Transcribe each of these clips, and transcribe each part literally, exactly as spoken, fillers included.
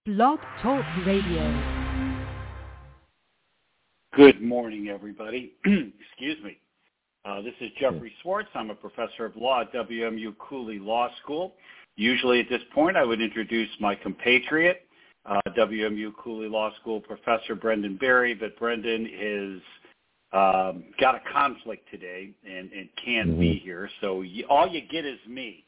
Blog Talk Radio. Good morning, everybody. Excuse me. Uh, this is Jeffrey Swartz. I'm a professor of law at W M U Cooley Law School. Usually at this point, I would introduce my compatriot, uh, W M U Cooley Law School Professor Brendan Berry, but Brendan is um, got a conflict today and, and can't mm-hmm. be here. So you, all you get is me.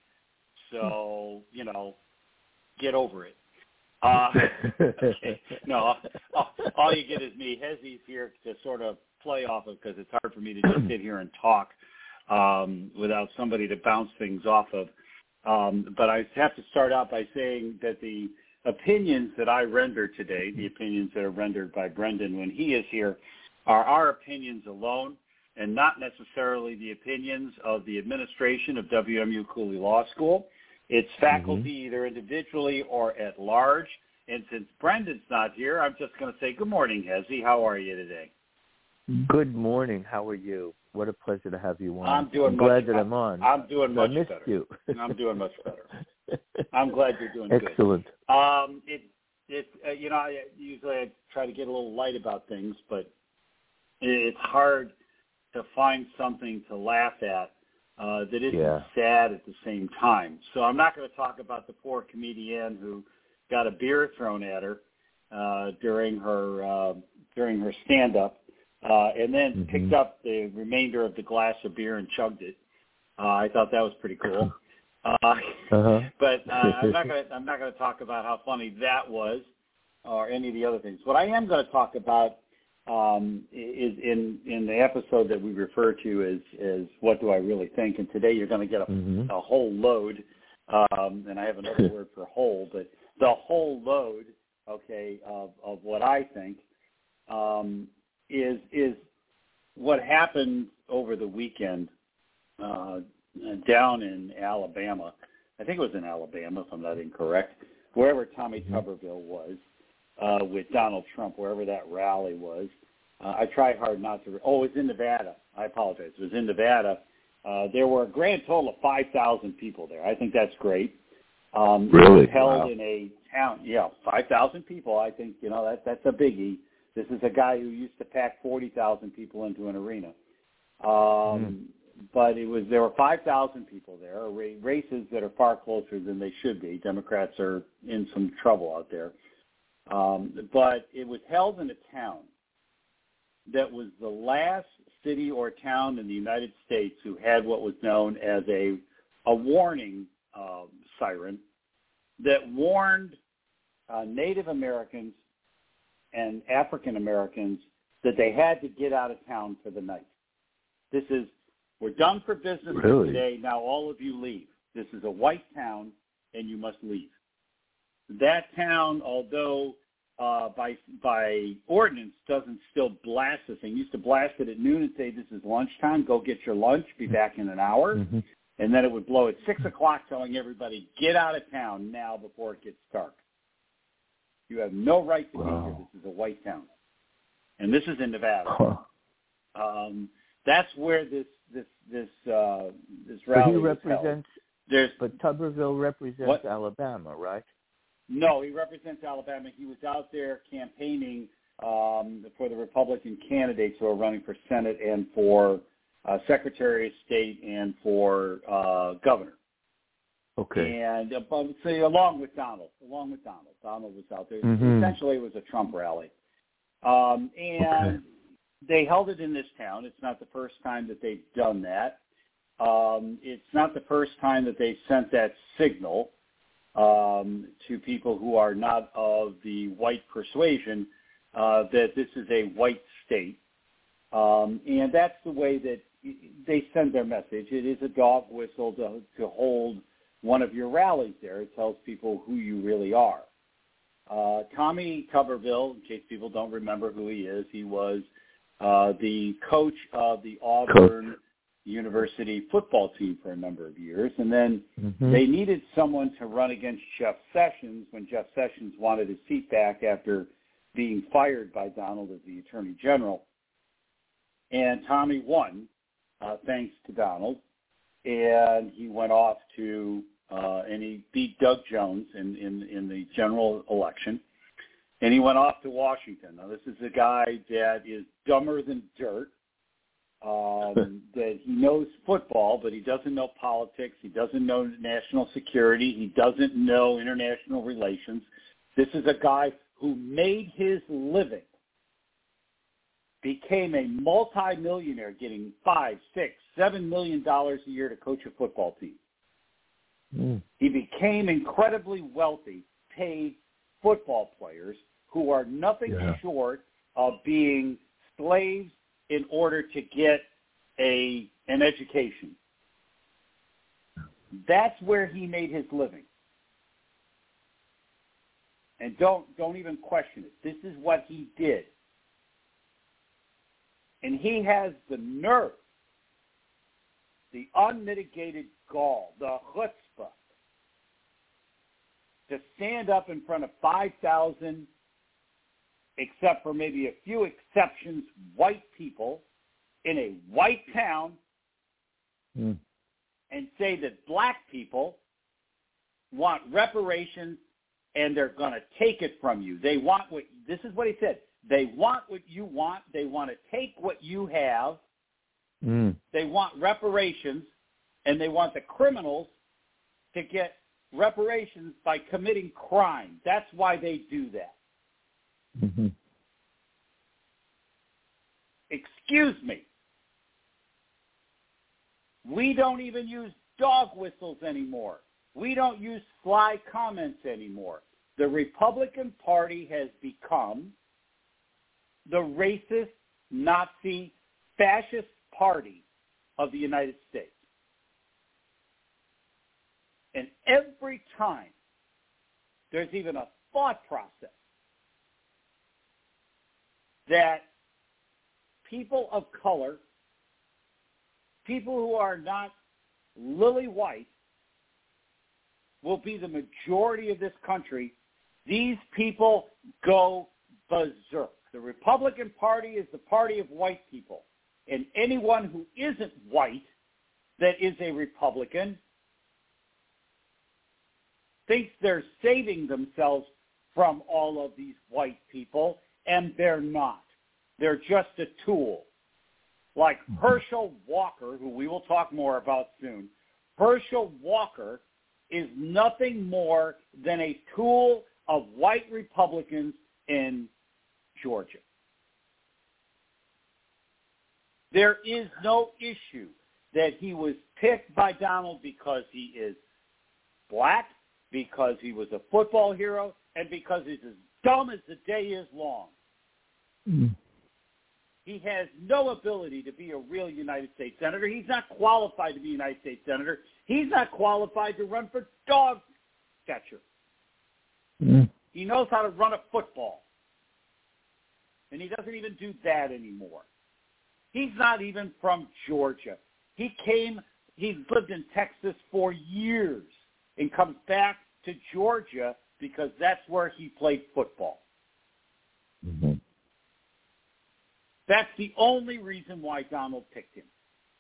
So, you know, get over it. Uh, okay. No, all, all you get is me. Hezzy's here to sort of play off of because it's hard for me to just sit here and talk um, without somebody to bounce things off of. Um, but I have to start out by saying that the opinions that I render today, the opinions that are rendered by Brendan when he is here, are our opinions alone and not necessarily the opinions of the administration of W M U Cooley Law School. It's faculty mm-hmm. either individually or at large. And since Brendan's not here, I'm just going to say good morning, Hezzy. How are you today? Good morning. How are you? What a pleasure to have you on. I'm doing I'm much glad that I, I'm on. I'm doing much I missed better. You. I'm doing much better. I'm glad you're doing Excellent. good. Um, it, it, uh, you know, I, usually I try to get a little light about things, but it's hard to find something to laugh at uh, that isn't yeah. sad at the same time. So I'm not going to talk about the poor comedian who got a beer thrown at her uh, during her uh, during her stand-up. Uh, and then mm-hmm. picked up the remainder of the glass of beer and chugged it. Uh, I thought that was pretty cool. Uh, uh-huh. But uh, I'm not going to I'm not going to talk about how funny that was or any of the other things. What I am going to talk about um, is in in the episode that we refer to as as what do I really think. And today you're going to get a, mm-hmm. a whole load. Um, and I have another word for whole, but the whole load, okay, of of what I think. Um, is is what happened over the weekend uh, down in Alabama. I think it was in Alabama, if I'm not incorrect, wherever Tommy mm-hmm. Tuberville was uh, with Donald Trump, wherever that rally was. Uh, I try hard not to. Re- oh, it was in Nevada. I apologize. It was in Nevada. Uh, there were a grand total of five thousand people there. I think that's great. Um, really? It was held wow. in a town. Yeah, five thousand people. I think, you know, that, that's a biggie. This is a guy who used to pack forty thousand people into an arena. Um, mm. But it was there were five thousand people there, races that are far closer than they should be. Democrats are in some trouble out there. Um, but it was held in a town that was the last city or town in the United States who had what was known as a, a warning um, siren that warned uh, Native Americans and African Americans that they had to get out of town for the night. This is, we're done for business really? today, now all of you leave. This is a white town, and you must leave. That town, although uh, by by ordinance doesn't still blast this thing, used to blast it at noon and say, this is lunchtime, go get your lunch, be back in an hour. Mm-hmm. And then it would blow at six o'clock telling everybody, get out of town now before it gets dark. You have no right to wow. be here. This is a white town, and this is in Nevada. Huh. Um, that's where this this this uh, this rally but he is represents. held. There's, but Tuberville represents what? Alabama, right? No, he represents Alabama. He was out there campaigning um, for the Republican candidates who are running for Senate and for uh, Secretary of State and for uh, governor. Okay. And uh, say along with Donald, along with Donald, Donald was out there. Mm-hmm. Essentially, it was a Trump rally, um, and okay. they held it in this town. It's not the first time that they've done that. Um, it's not the first time that they sent that signal um, to people who are not of the white persuasion uh, that this is a white state, um, and that's the way that they send their message. It is a dog whistle to, to hold one of your rallies there. It tells people who you really are. Uh, Tommy Tuberville, in case people don't remember who he is, he was uh, the coach of the Auburn coach. University football team for a number of years. And then mm-hmm. they needed someone to run against Jeff Sessions when Jeff Sessions wanted his seat back after being fired by Donald as the Attorney General. And Tommy won, uh, thanks to Donald. And he went off to uh, and he beat Doug Jones in, in, in the general election. and he went off to Washington. Now, this is a guy that is dumber than dirt, um, that he knows football, but he doesn't know politics. He doesn't know national security. He doesn't know international relations. This is a guy who made his living, became a multi-millionaire, getting five, six, seven million dollars a year to coach a football team. Mm. He became incredibly wealthy, paid football players who are nothing yeah. short of being slaves in order to get a an education. That's where he made his living. And don't don't even question it. This is what he did. And he has the nerve, the unmitigated gall, the chutzpah, to stand up in front of five thousand, except for maybe a few exceptions, white people in a white town mm. and say that black people want reparations and they're going to take it from you. They want what, this is what he said, they want what you want, they want to take what you have, mm. they want reparations, and they want the criminals to get reparations by committing crime. That's why they do that. Mm-hmm. Excuse me. We don't even use dog whistles anymore. We don't use sly comments anymore. The Republican Party has become the racist, Nazi, fascist party of the United States. And every time there's even a thought process that people of color, people who are not lily white, will be the majority of this country, these people go berserk. The Republican Party is the party of white people. And anyone who isn't white that is a Republican thinks they're saving themselves from all of these white people, and they're not. They're just a tool. Like Herschel Walker, who we will talk more about soon, Herschel Walker is nothing more than a tool of white Republicans in Georgia. There is no issue that he was picked by Donald because he is black, because he was a football hero, and because he's as dumb as the day is long. Mm. He has no ability to be a real United States Senator. He's not qualified to be a United States Senator. He's not qualified to run for dog catcher. Mm. He knows how to run a football. And he doesn't even do that anymore. He's not even from Georgia. He came, he's lived in Texas for years and comes back to Georgia because that's where he played football. Mm-hmm. That's the only reason why Donald picked him.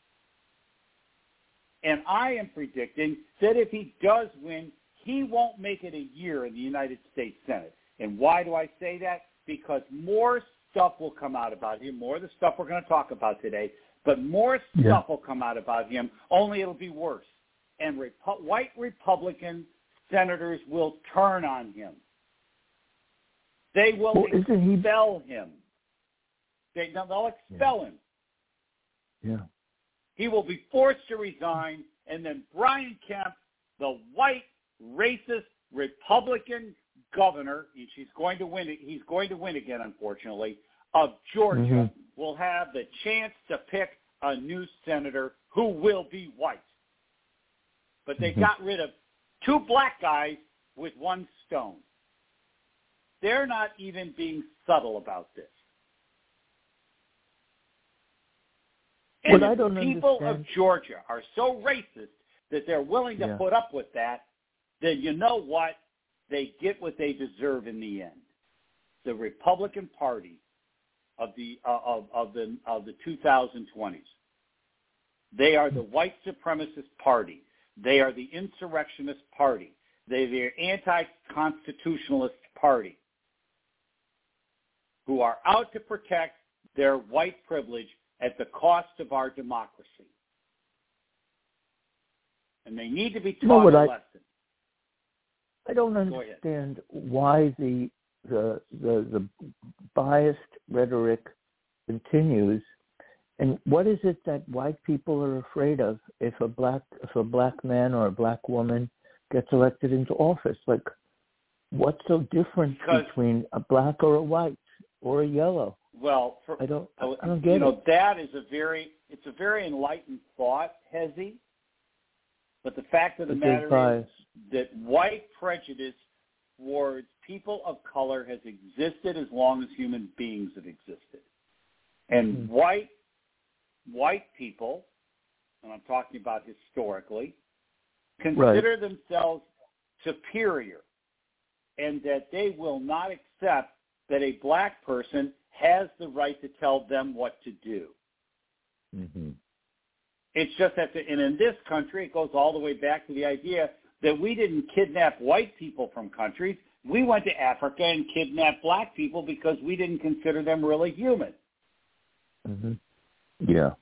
And I am predicting that if he does win, he won't make it a year in the United States Senate. And why do I say that? Because more stuff will come out about him, more of the stuff we're going to talk about today, but more stuff yeah. will come out about him, only it'll be worse. And Repu- white Republican senators will turn on him. They will well, expel he... him. They, they'll expel yeah. him. Yeah. He will be forced to resign, and then Brian Kemp, the white, racist, Republican governor, she's going to win. He's going to win again, unfortunately, of Georgia, mm-hmm. will have the chance to pick a new senator who will be white. But they mm-hmm. got rid of two black guys with one stone. They're not even being subtle about this. And well, I don't the people understand. of Georgia are so racist that they're willing to yeah. put up with that, then you know what? They get what they deserve in the end. The Republican Party of the uh, of, of the of the two thousand twenties. They are the white supremacist party. They are the insurrectionist party. They're the anti-constitutionalist party. who are out to protect their white privilege at the cost of our democracy. And they need to be taught a I, lesson. I don't understand why the, the the the biased rhetoric continues. And what is it that white people are afraid of if a black if a black man or a black woman gets elected into office? Like, what's so different because, between a black or a white or a yellow? Well, for, I don't I don't get you know, it. that is a very it's a very enlightened thought, Hezi. But the fact of the matter is that white prejudice towards people of color has existed as long as human beings have existed. And mm-hmm. white white people, and I'm talking about historically, consider right. themselves superior, and that they will not accept that a black person has the right to tell them what to do. Mm-hmm. It's just that, the, and in this country, it goes all the way back to the idea that we didn't kidnap white people from countries. We went to Africa and kidnapped black people because we didn't consider them really human. Mm-hmm. Yeah.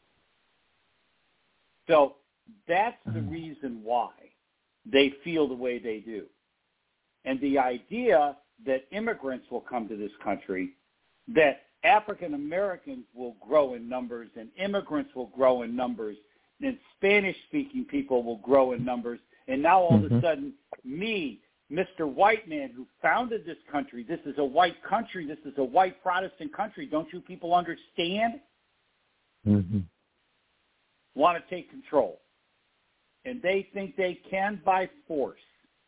So that's the mm-hmm. reason why they feel the way they do. And the idea that immigrants will come to this country, that African Americans will grow in numbers and immigrants will grow in numbers and Spanish-speaking people will grow in numbers, and now all mm-hmm. of a sudden, me, Mister White Man who founded this country, this is a white country, this is a white Protestant country, don't you people understand? Mm-hmm. Want to take control. And they think they can by force.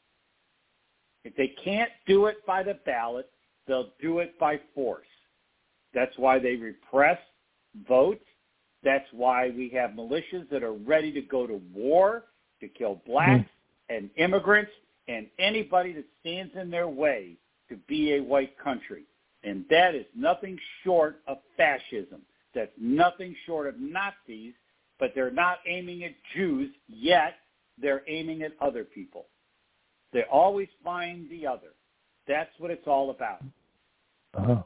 If they can't do it by the ballot, they'll do it by force. That's why they repress votes. That's why we have militias that are ready to go to war to kill blacks mm-hmm. and immigrants and anybody that stands in their way to be a white country. And that is nothing short of fascism. That's nothing short of Nazis, but they're not aiming at Jews yet. They're aiming at other people. They always find the other. That's what it's all about. Uh-huh.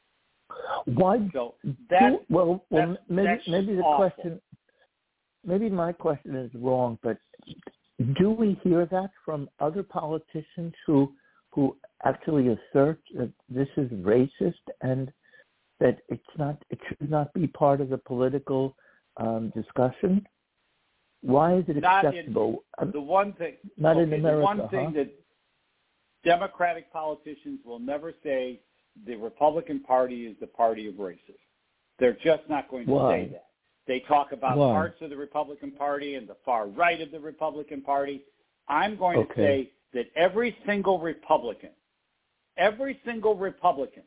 Why? So that, do, well, well, that's, maybe that's maybe the awful. question, maybe my question is wrong, but do we hear that from other politicians who who actually assert that this is racist and that it's not, it should not be part of the political um, discussion? Why is it not acceptable? In, the one thing, not okay, in America. The one thing huh? that Democratic politicians will never say the Republican Party is the party of racists. They're just not going to Why? say that. They talk about Why? parts of the Republican Party and the far right of the Republican Party. I'm going okay. to say that every single Republican, every single Republican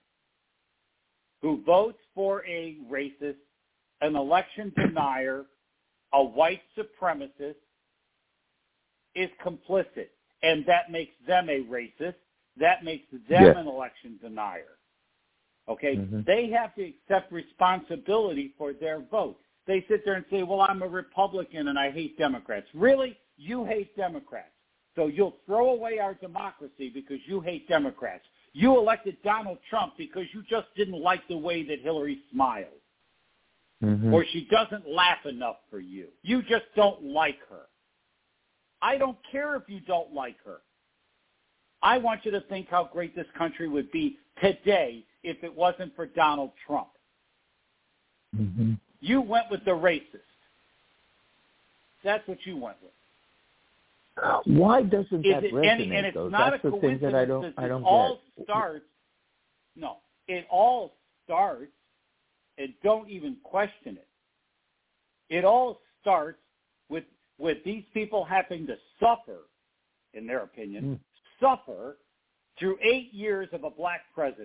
who votes for a racist, an election denier, a white supremacist, is complicit. And that makes them a racist. That makes them yes. an election denier. Okay? Mm-hmm. They have to accept responsibility for their vote. They sit there and say, well, I'm a Republican and I hate Democrats. Really? You hate Democrats. So you'll throw away our democracy because you hate Democrats. You elected Donald Trump because you just didn't like the way that Hillary smiles. Mm-hmm. Or she doesn't laugh enough for you. You just don't like her. I don't care if you don't like her. I want you to think how great this country would be today if it wasn't for Donald Trump. Mm-hmm. You went with the racist. That's what you went with. Why doesn't Is that it resonate, any, and it's though? not That's a the thing that I don't, I don't it all get. starts, no, it all starts, and don't even question it. It all starts with with these people having to suffer, in their opinion, mm. suffer through eight years of a black president.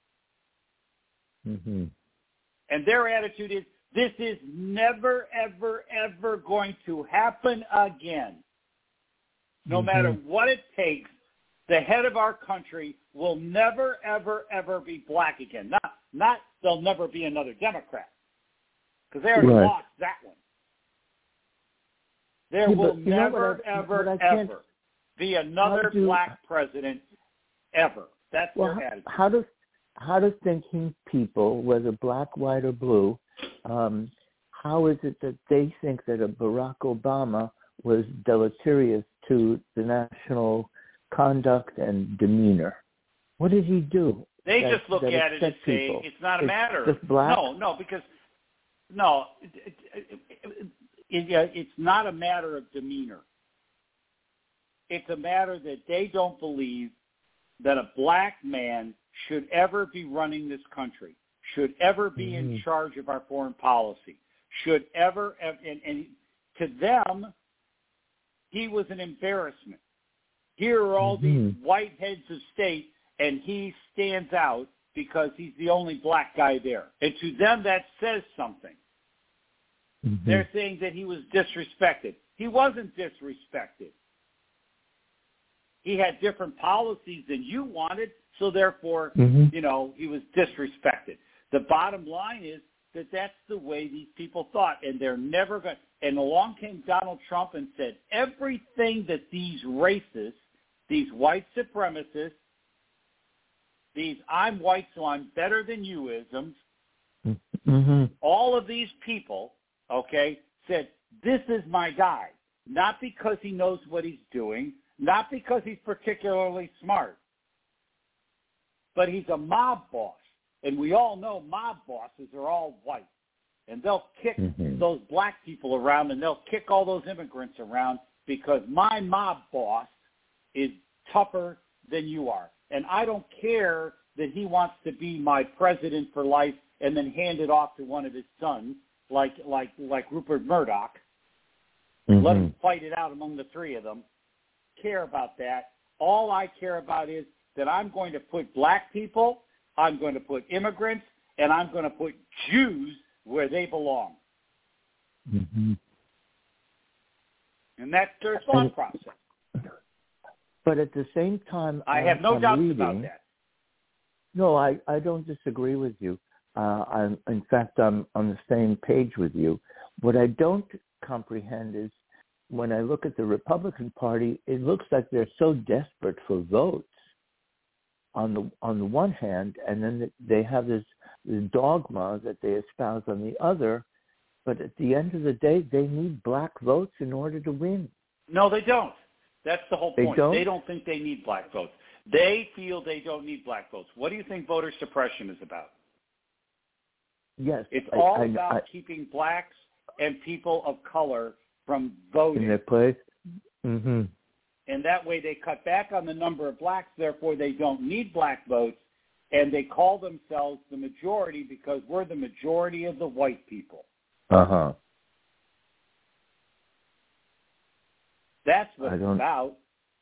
Mm-hmm. And their attitude is, this is never, ever, ever going to happen again. No mm-hmm. matter what it takes, the head of our country will never, ever, ever be black again. Not, not there'll never be another Democrat, because they already right. lost that one. There yeah, will but, never, I, ever, ever be another do, black president ever. That's well, their attitude. How does how do thinking people, whether black, white, or blue, um, how is it that they think that a Barack Obama was deleterious to the national conduct and demeanor? What did he do? They that, just look that at it and say people? it's not a it's matter. Just black? No, no, because no, it, it, it, it, it, it's not a matter of demeanor. It's a matter that they don't believe that a black man should ever be running this country, should ever be mm-hmm. in charge of our foreign policy, should ever, and, and to them, he was an embarrassment. Here are all mm-hmm. these white heads of state, and he stands out because he's the only black guy there. And to them, that says something. Mm-hmm. They're saying that he was disrespected. He wasn't disrespected. He had different policies than you wanted, so therefore, mm-hmm. you know, he was disrespected. The bottom line is that that's the way these people thought, and they're never going to. And along came Donald Trump and said everything that these racists, these white supremacists, these I'm white so I'm better than you-isms, mm-hmm. all of these people, okay, said, this is my guy, not because he knows what he's doing, not because he's particularly smart, but he's a mob boss. And we all know mob bosses are all white. And they'll kick mm-hmm. those black people around, and they'll kick all those immigrants around because my mob boss is tougher than you are. And I don't care that he wants to be my president for life and then hand it off to one of his sons, like like like Rupert Murdoch. Mm-hmm. Let him fight it out among the three of them. Care about that. All I care about is that I'm going to put black people, I'm going to put immigrants, and I'm going to put Jews where they belong. Mm-hmm. And that's their thought and, process. But at the same time, I have no I'm doubts reading, about that. No, I, I don't disagree with you. Uh, I'm, in fact, I'm on the same page with you. What I don't comprehend is when I look at the Republican Party, it looks like they're so desperate for votes on the on the one hand, and then they have this, this dogma that they espouse on the other. But at the end of the day, they need black votes in order to win. No, they don't. That's the whole They point. don't? They don't think they need black votes. They feel they don't need black votes. What do you think voter suppression is about? Yes. It's I, all I, about I, keeping blacks and people of color from voting. In their place? Mm-hmm. And that way they cut back on the number of blacks, therefore they don't need black votes, and they call themselves the majority because we're the majority of the white people. Uh-huh. That's what it's about.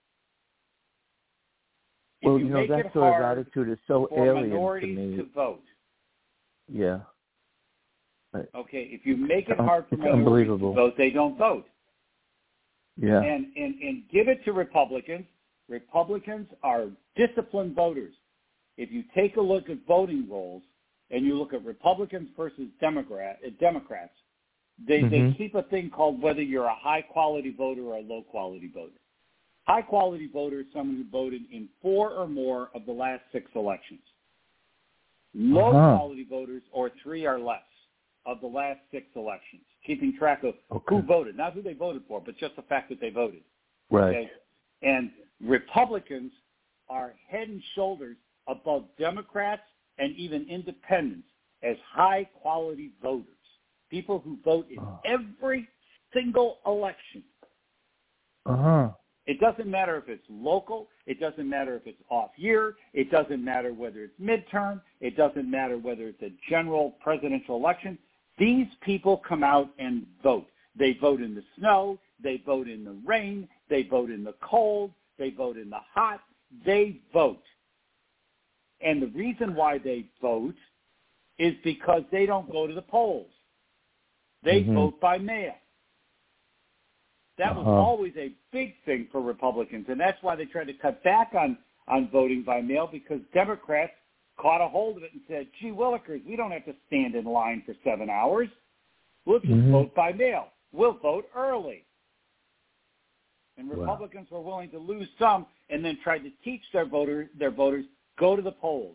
Well, you, you know, that sort of attitude is so alien to me. To vote. Yeah. Okay, if you make it hard for it's minorities to vote, they don't vote. Yeah. And, and and give it to Republicans. Republicans are disciplined voters. If you take a look at voting rolls and you look at Republicans versus Democrat, uh, Democrats, they, mm-hmm. they keep a thing called whether you're a high-quality voter or a low-quality voter. High-quality voter is someone who voted in four or more of the last six elections. Low-quality uh-huh. voters, or three or less, of the last six elections, keeping track of okay. who voted, not who they voted for, but just the fact that they voted. Right. Okay? And Republicans are head and shoulders above Democrats and even independents as high-quality voters, people who vote in oh. every single election. Uh-huh. It doesn't matter if it's local. It doesn't matter if it's off year. It doesn't matter whether it's midterm. It doesn't matter whether it's a general presidential election. These people come out and vote. They vote in the snow. They vote in the rain. They vote in the cold. They vote in the hot. They vote. And the reason why they vote is because they don't go to the polls. They mm-hmm. vote by mail. That was uh-huh. always a big thing for Republicans, and that's why they tried to cut back on, on voting by mail, because Democrats caught a hold of it and said, gee willikers, we don't have to stand in line for seven hours. We'll just mm-hmm. vote by mail. We'll vote early. And Republicans wow. were willing to lose some and then tried to teach their voter, their voters, go to the polls.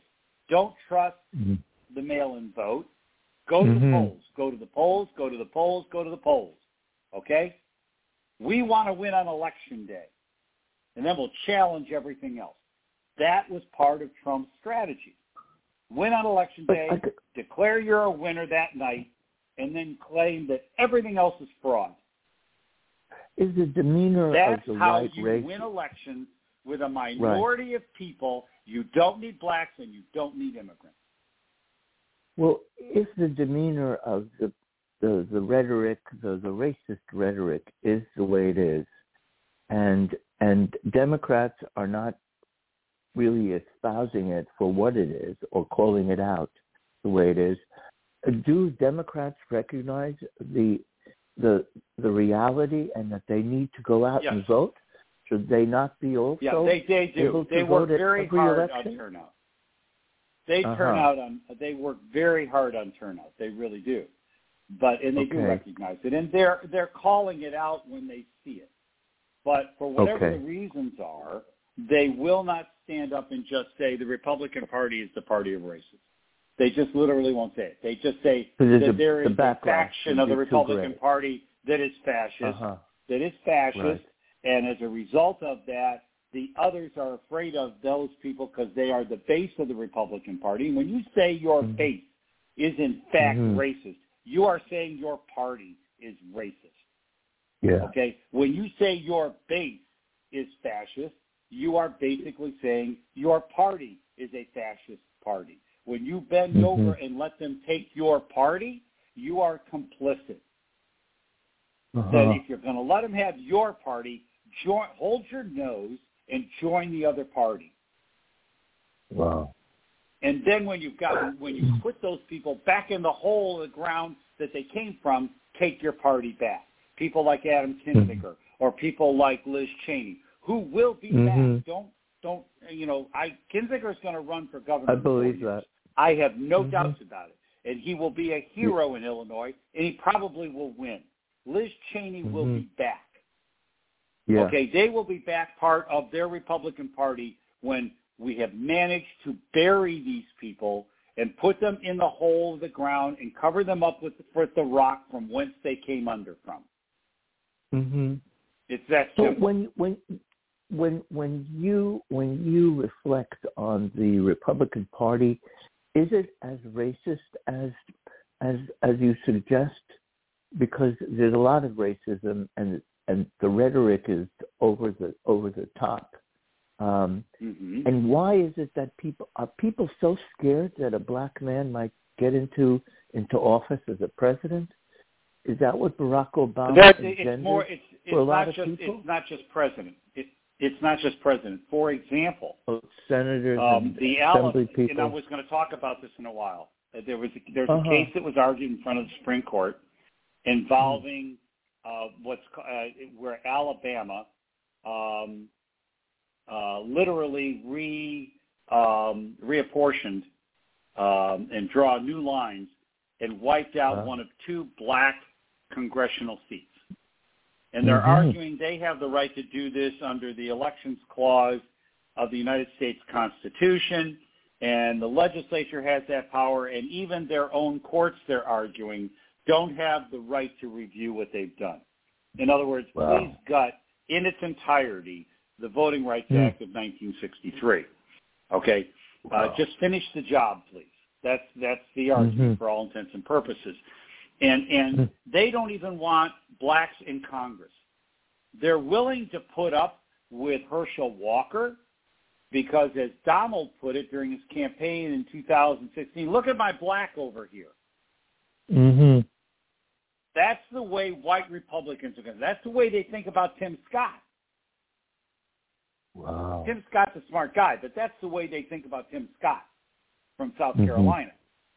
Don't trust mm-hmm. the mail-in vote. Go to mm-hmm. the polls. Go to the polls. Go to the polls. Go to the polls. Okay? We want to win on Election Day, and then we'll challenge everything else. That was part of Trump's strategy. Win on Election Day, could... declare you're a winner that night, and then claim that everything else is fraud. Is the demeanor That's of the how right you race... win elections with a minority right. of people. You don't need blacks and you don't need immigrants. Well, if the demeanor of the the, the rhetoric, the, the racist rhetoric is the way it is, and and Democrats are not really espousing it for what it is or calling it out the way it is, do Democrats recognize the the the reality and that they need to go out yes. and vote? Should they not be also yeah, they, they do. able to they vote work very at every hard election? on turnout. They uh-huh. turn out on. They work very hard on turnout. They really do. But and they okay. do recognize it, and they're they're calling it out when they see it. But for whatever okay. the reasons are, they will not stand up and just say the Republican Party is the party of racists. They just literally won't say it. They just say that a, there is the a faction of the Republican Party that is fascist, uh-huh. that is fascist, right. and as a result of that, the others are afraid of those people because they are the base of the Republican Party. And when you say your mm-hmm. base is in fact mm-hmm. racist, you are saying your party is racist. Yeah. Okay? When you say your base is fascist, you are basically saying your party is a fascist party. When you bend mm-hmm. over and let them take your party, you are complicit. Uh-huh. Then if you're going to let them have your party, join, hold your nose and join the other party. Wow. And then when you've got when you put those people back in the hole of the ground that they came from, take your party back. People like Adam Kinzinger mm-hmm. or people like Liz Cheney, who will be mm-hmm. back. Don't don't you know? I Kinzinger is going to run for governor. I believe that. I have no mm-hmm. doubts about it, and he will be a hero yeah. in Illinois, and he probably will win. Liz Cheney mm-hmm. will be back. Yeah. Okay, they will be back part of their Republican Party when we have managed to bury these people and put them in the hole of the ground and cover them up with, with the rock from whence they came under from. Mm-hmm. It's that so simple. when when when when you when you reflect on the Republican Party, is it as racist as as as you suggest? Because there's a lot of racism and and the rhetoric is over the over the top. Um, mm-hmm. And why is it that people are people so scared that a black man might get into into office as a president? Is that what Barack Obama That's, engendered it's more, it's, it's for a lot not of just, people? It's not just president. It, it's not just president. For example, oh, senators um, and the assembly Alice, people. And I was going to talk about this in a while. Uh, there was a, there's uh-huh. a case that was argued in front of the Supreme Court involving uh, what's uh, where Alabama um, uh, literally re um, reapportioned um, and draw new lines and wiped out uh-huh. one of two black congressional seats. And they're mm-hmm. arguing they have the right to do this under the Elections Clause of the United States Constitution, and the legislature has that power, and even their own courts, they're arguing, don't have the right to review what they've done. In other words, wow. please gut in its entirety the Voting Rights mm. Act of nineteen sixty-three. Okay? Wow. Uh, just finish the job, please. That's that's the argument mm-hmm. for all intents and purposes. And and mm. they don't even want blacks in Congress. They're willing to put up with Herschel Walker because, as Donald put it during his campaign in two thousand sixteen, look at my black over here. Mm-hmm. That's the way white Republicans are going. That's the way they think about Tim Scott. Wow. Tim Scott's a smart guy, but that's the way they think about Tim Scott from South mm-hmm. Carolina.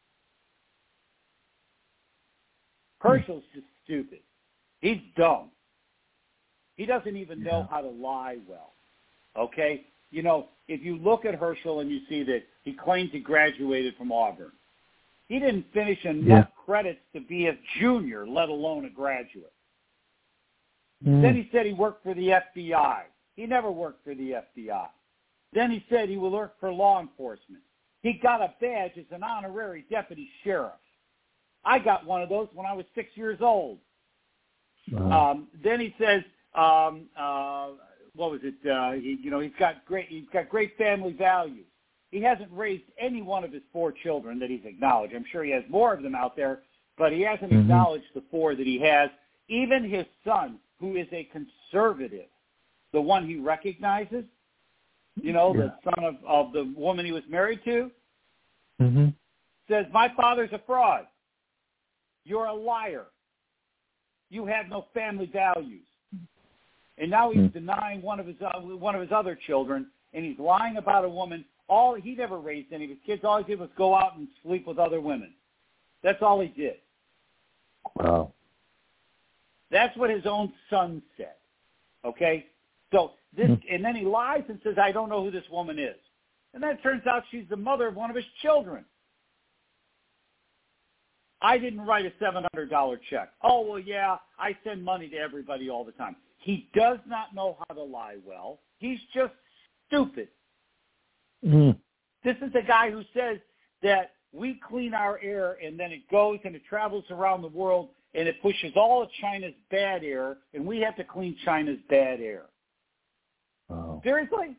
Herschel's just stupid. He's dumb. He doesn't even yeah. know how to lie well. Okay? You know, if you look at Herschel and you see that he claims he graduated from Auburn, he didn't finish enough yeah. credits to be a junior, let alone a graduate. Mm. Then he said he worked for the F B I. He never worked for the F B I. Then he said he will work for law enforcement. He got a badge as an honorary deputy sheriff. I got one of those when I was six years old. Wow. Um, then he says, um, uh, what was it? Uh, he, you know, he's got great, he's got great family values. He hasn't raised any one of his four children that he's acknowledged. I'm sure he has more of them out there, but he hasn't mm-hmm. acknowledged the four that he has. Even his son, who is a conservative, the one he recognizes, you know, yeah. the son of, of the woman he was married to, mm-hmm. says, my father's a fraud. You're a liar. You have no family values. And now he's mm-hmm. denying one of his uh, one of his other children, and he's lying about a woman. All he never raised any of his kids. All he did was go out and sleep with other women. That's all he did. Wow. That's what his own son said. Okay? So this, mm-hmm. and then he lies and says, I don't know who this woman is. And then it turns out she's the mother of one of his children. I didn't write a seven hundred dollars check. Oh, well, yeah, I send money to everybody all the time. He does not know how to lie well. He's just stupid. Mm. This is the guy who says that we clean our air and then it goes and it travels around the world and it pushes all of China's bad air, and we have to clean China's bad air. Oh. Seriously?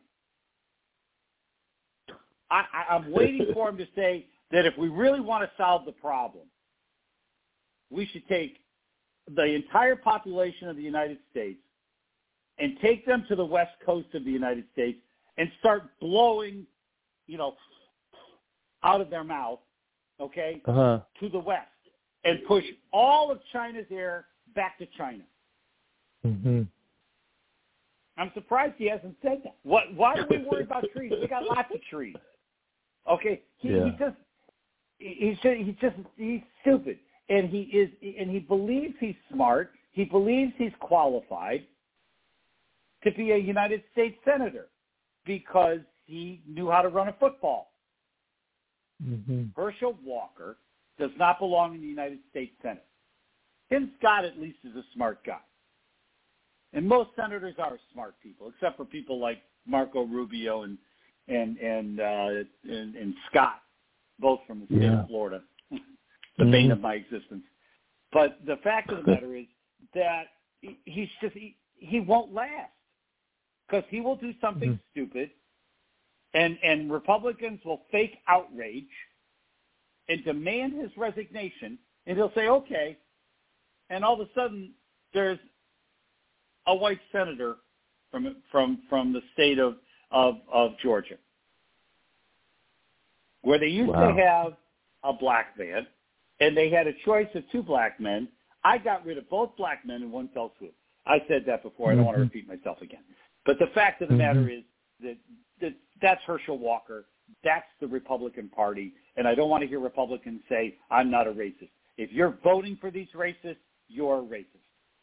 I, I, I'm waiting for him to say that if we really want to solve the problem, we should take the entire population of the United States and take them to the west coast of the United States and start blowing, you know, out of their mouth, okay, uh-huh. to the west and push all of China's air back to China. Mm-hmm. I'm surprised he hasn't said that. What? Why do we worry about trees? We got lots of trees. Okay, he, yeah. he just he's just, he's just he's stupid, and he is and he believes he's smart. He believes he's qualified to be a United States senator because he knew how to run a football. Mm-hmm. Herschel Walker does not belong in the United States Senate. Tim Scott at least is a smart guy. And most senators are smart people, except for people like Marco Rubio and and and uh, and, and Scott, both from the state yeah. of Florida, the mm-hmm. bane of my existence. But the fact of the matter is that he's just he, he won't last because he will do something mm-hmm. stupid, and and Republicans will fake outrage and demand his resignation, and he'll say okay, and all of a sudden there's a white senator from from from the state of, of, of Georgia, where they used wow. to have a black man, and they had a choice of two black men. I got rid of both black men in one fell swoop. I said that before. I don't mm-hmm. want to repeat myself again. But the fact of the mm-hmm. matter is that, that that's Herschel Walker. That's the Republican Party, and I don't want to hear Republicans say, I'm not a racist. If you're voting for these racists, you're a racist.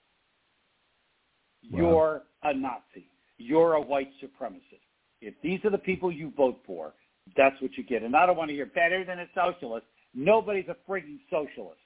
Wow. You're a Nazi. You're a white supremacist. If these are the people you vote for, that's what you get. And I don't want to hear better than a socialist. Nobody's a freaking socialist.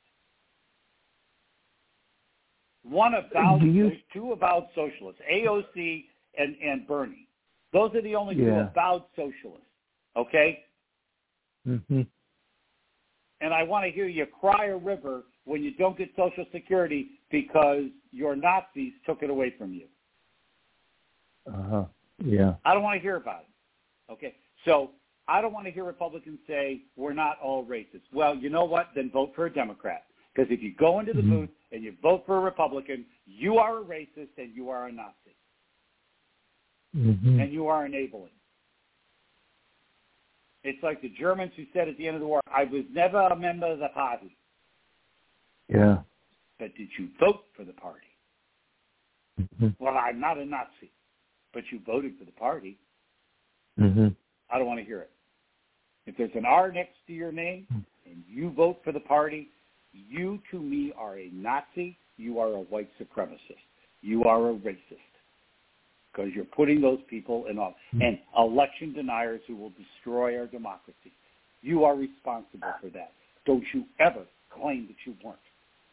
One avowed, you... there's two avowed socialists, A O C and, and Bernie. Those are the only yeah. two avowed socialists, okay? Mm-hmm. And I want to hear you cry a river when you don't get Social Security because your Nazis took it away from you. Uh-huh. Yeah. I don't want to hear about it. Okay? So I don't want to hear Republicans say we're not all racist. Well, you know what? Then vote for a Democrat. Because if you go into the mm-hmm. booth and you vote for a Republican, you are a racist and you are a Nazi. Mm-hmm. And you are enabling. It's like the Germans who said at the end of the war, I was never a member of the party. Yeah. But did you vote for the party? Mm-hmm. Well, I'm not a Nazi, but you voted for the party. Mm-hmm. I don't want to hear it. If there's an R next to your name and you vote for the party, you to me are a Nazi. You are a white supremacist. You are a racist. Because you're putting those people in office. Mm-hmm. And election deniers who will destroy our democracy. You are responsible for that. Don't you ever claim that you weren't.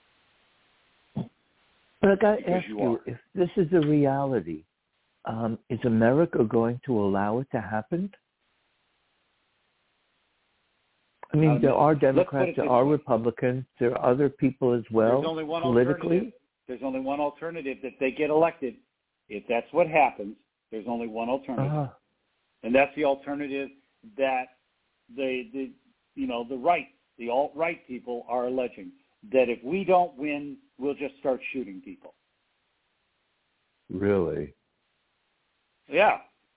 But I got to ask you, you, if this is a reality, um, is America going to allow it to happen? I mean, Um, there are Democrats, there are way. Republicans, there are other people as well. There's only one politically. Alternative. There's only one alternative that they get elected. If that's what happens, there's only one alternative, uh-huh. and that's the alternative that the the you know the right, the alt-right people are alleging, that if we don't win, we'll just start shooting people. Really? Yeah.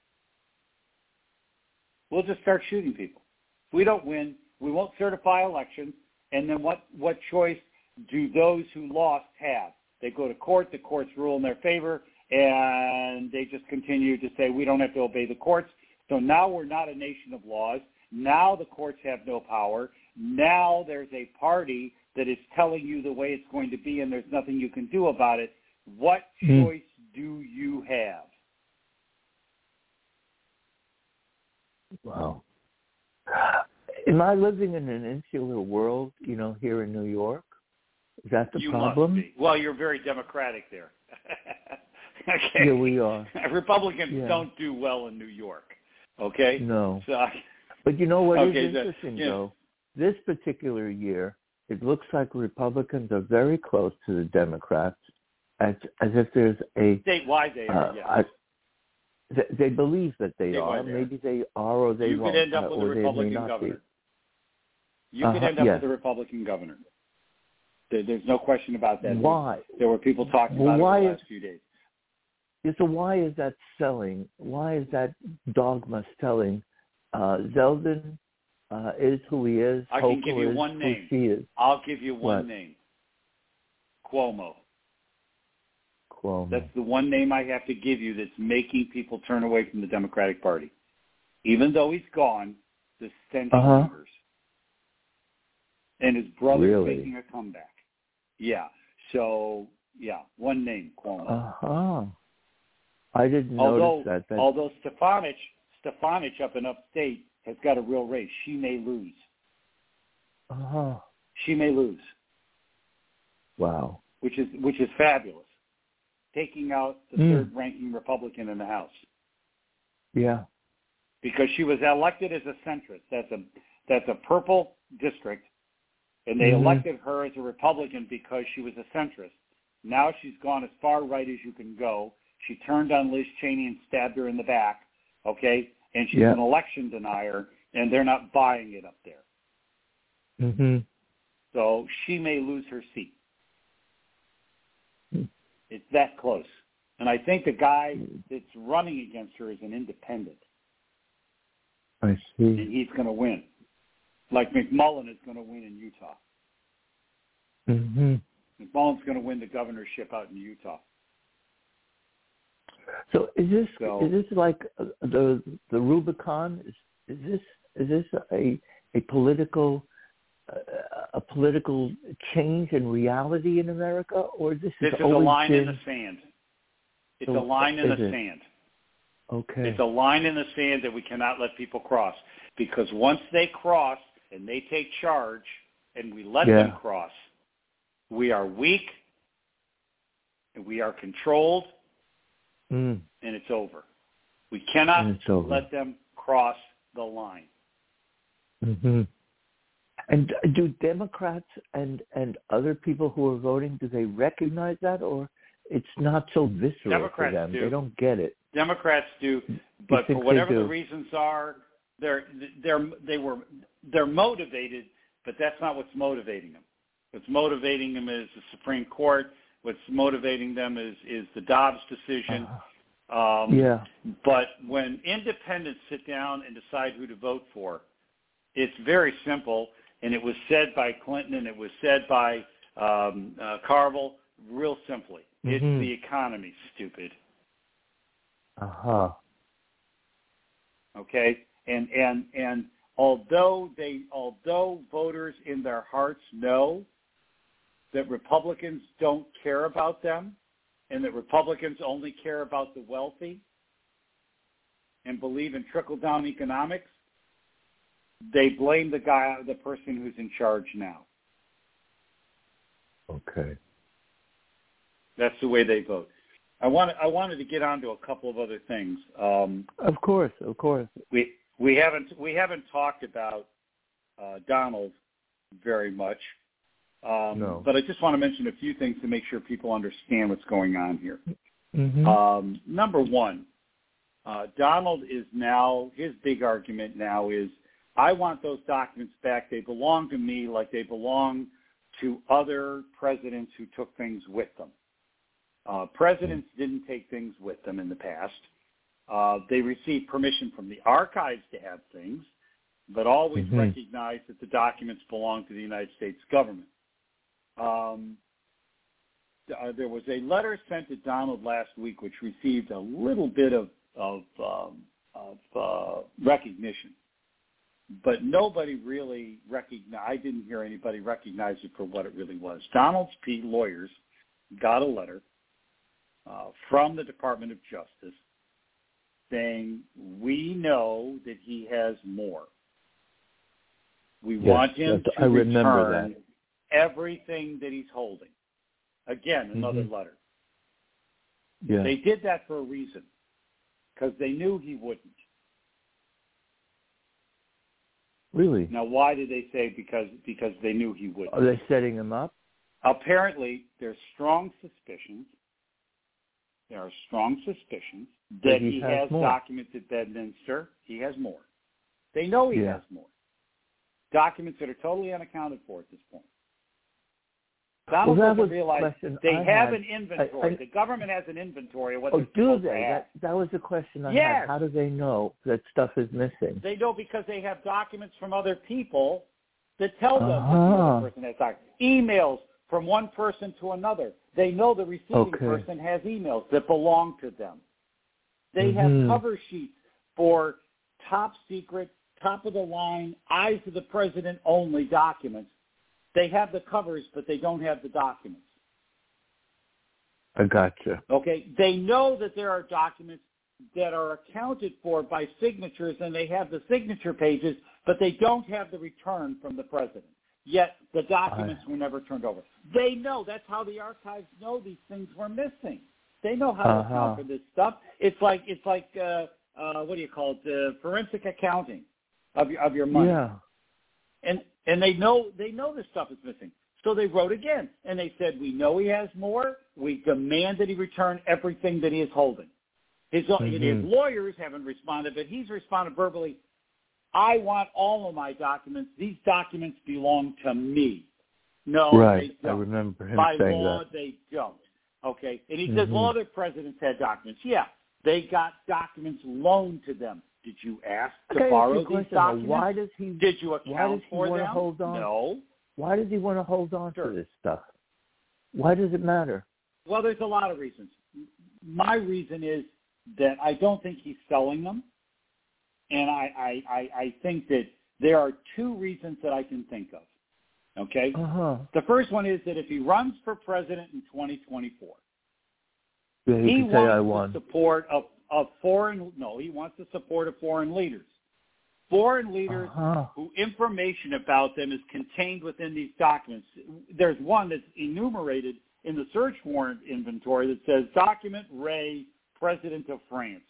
We'll just start shooting people. If we don't win, we won't certify elections, and then what, what choice do those who lost have? They go to court, the courts rule in their favor, and they just continue to say we don't have to obey the courts. So now we're not a nation of laws. Now the courts have no power. Now there's a party that is telling you the way it's going to be, and there's nothing you can do about it. What mm. choice do you have? Wow. Am I living in an insular world, you know, here in New York? Is that the you problem? Must be. Well, you're very democratic there. Okay. Yeah, we are. Republicans yeah. don't do well in New York. Okay? No. So, but you know what okay, is interesting, the, yeah. though? This particular year, it looks like Republicans are very close to the Democrats, as as if there's a statewide they are. Uh, yes. a, they, they believe that they statewide are. They Maybe are. they are, or they you won't. You could end up uh, with or a Republican they may not governor. Be. You could uh-huh, end up yes. with a Republican governor. There, there's no question about that. Why? There, there were people talking well, about why it the is, last few days. So why is that selling? Why is that dogma selling? Uh, Zeldin uh, is who he is. I Hochul can give you is one name. Who she is. I'll give you one what? name. Cuomo. Cuomo. That's the one name I have to give you that's making people turn away from the Democratic Party. Even though he's gone, the stench uh-huh. lingers. And his brother's really? making a comeback. Yeah. So, yeah, one name, Cuomo. Uh-huh. I didn't although, notice that. That's... Although Stefanich, Stefanich up in upstate has got a real race. She may lose. Uh-huh. She may lose. Wow. Which is which is fabulous. Taking out the mm. third-ranking Republican in the House. Yeah. Because she was elected as a centrist. That's a that's a purple district, and they mm-hmm. elected her as a Republican because she was a centrist. Now she's gone as far right as you can go. She turned on Liz Cheney and stabbed her in the back, okay? And she's yeah. an election denier, and they're not buying it up there. Mm-hmm. So she may lose her seat. Mm. It's that close. And I think the guy that's running against her is an independent. I see. And he's going to win. Like McMullen is going to win in Utah. Mm-hmm. McMullen's going to win the governorship out in Utah. So is this so, is this like the the Rubicon? Is, is this is this a a political uh, a political change in reality in America, or this this is is a always line been... in the sand? It's so, a line in the it? sand. Okay. It's a line in the sand that we cannot let people cross, because once they cross and they take charge and we let yeah. them cross, we are weak and we are controlled. Mm. And it's over. We cannot over. let them cross the line. Mm-hmm. And do Democrats and, and other people who are voting, do they recognize that, or it's not so visceral Democrats for them? do. They don't get it. Democrats do, but for whatever the reasons are, they're they're they were they're motivated, but that's not what's motivating them. What's motivating them is the Supreme Court. What's motivating them is, is the Dobbs decision. Uh, um, yeah. But when independents sit down and decide who to vote for, it's very simple, and it was said by Clinton and it was said by um, uh, Carville real simply. Mm-hmm. It's the economy, stupid. Uh-huh. Okay? And, and, and although they, although voters in their hearts know that Republicans don't care about them and that Republicans only care about the wealthy and believe in trickle-down economics, they blame the guy, the person who's in charge now. Okay. That's the way they vote. I wanted, I wanted to get on to a couple of other things. Um, of course, of course. We we haven't we haven't talked about uh, Donald very much. Um, no. But I just want to mention a few things to make sure people understand what's going on here. Mm-hmm. Um, number one, uh, Donald is now, his big argument now is, I want those documents back. They belong to me like they belong to other presidents who took things with them. Uh, presidents didn't take things with them in the past. Uh, they received permission from the archives to have things, but always mm-hmm. recognized that the documents belong to the United States government. Um, uh, there was a letter sent to Donald last week which received a little bit of, of, um, of uh, recognition. But nobody really recognized, I didn't hear anybody recognize it for what it really was. Donald's P lawyers got a letter uh, from the Department of Justice saying, we know that he has more. We yes, want him to I remember return that. everything that he's holding. Again, another mm-hmm. letter. Yeah. They did that for a reason, because they knew he wouldn't. Really? Now, why did they say because because they knew he wouldn't? Are they setting him up? Apparently, there's strong suspicions. There are strong suspicions that, that he, he has, has more. documents at Bedminster. He has more. They know he yeah. has more. Documents that are totally unaccounted for at this point. Donald well, doesn't realize they I have had. an inventory. I, I, the government has an inventory of what oh, they're do supposed they? to have. That, that was the question I yes. had. How do they know that stuff is missing? They know because they have documents from other people that tell them uh-huh. that the other person has documents. Emails from one person to another. They know the receiving okay. person has emails that belong to them. They mm-hmm. have cover sheets for top secret, top of the line, eyes of the president only documents. They have the covers, but they don't have the documents. I gotcha. Okay, they know that there are documents that are accounted for by signatures, and they have the signature pages, but they don't have the return from the president. Yet the documents I... were never turned over. They know. That's how the archives know these things were missing. They know how uh-huh. to account for this stuff. It's like it's like uh, uh, what do you call it? Uh, forensic accounting of your of your money. Yeah. And and they know they know this stuff is missing. So they wrote again, and they said, we know he has more. We demand that he return everything that he is holding. His, mm-hmm. his lawyers haven't responded, but he's responded verbally, I want all of my documents. These documents belong to me. No, right. they don't. I remember him By saying law, that. they don't. Okay? And he mm-hmm. says, well, other presidents had documents. Yeah, they got documents loaned to them. Did you ask to okay, borrow these question, documents? Why does he, Did you account why does he for want them? To hold on? No. Why does he want to hold on sure. to this stuff? Why does it matter? Well, there's a lot of reasons. My reason is that I don't think he's selling them, and I, I, I, I think that there are two reasons that I can think of. Okay? Uh-huh. The first one is that if he runs for president in twenty twenty-four, yeah, he, he can say I wants won. the support of, of foreign, no, he wants the support of foreign leaders. Foreign leaders uh-huh. who information about them is contained within these documents. There's one that's enumerated in the search warrant inventory that says, document Ray, President of France.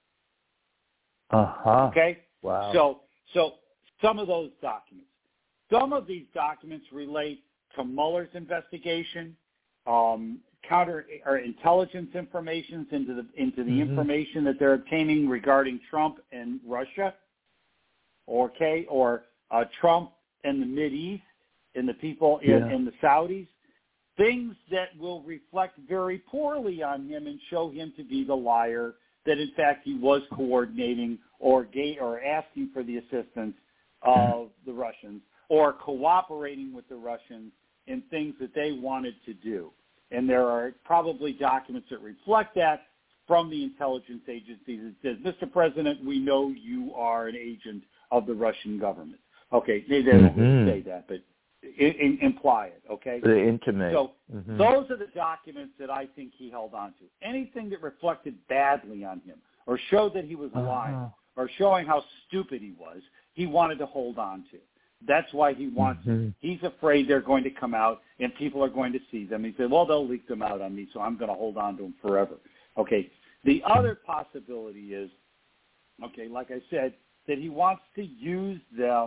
Uh-huh. Okay? Wow. So, so some of those documents. Some of these documents relate to Mueller's investigation, um, counter or intelligence information into the into the mm-hmm. information that they're obtaining regarding Trump and Russia. Okay, or uh, Trump and the Mideast and the people in, yeah. in the Saudis, things that will reflect very poorly on him and show him to be the liar, that in fact he was coordinating or gay, or asking for the assistance of the Russians or cooperating with the Russians in things that they wanted to do. And there are probably documents that reflect that from the intelligence agencies that says, Mister President, we know you are an agent of the Russian government. Okay, they, they don't mm-hmm. really say that, but in, in, imply it, okay? They intimate. So mm-hmm. those are the documents that I think he held on to. Anything that reflected badly on him or showed that he was uh-huh. lying or showing how stupid he was, he wanted to hold on to. That's why he wants mm-hmm. He's afraid they're going to come out and people are going to see them. He said, well, they'll leak them out on me, so I'm going to hold on to them forever. Okay, the other possibility is, okay, like I said, that he wants to use them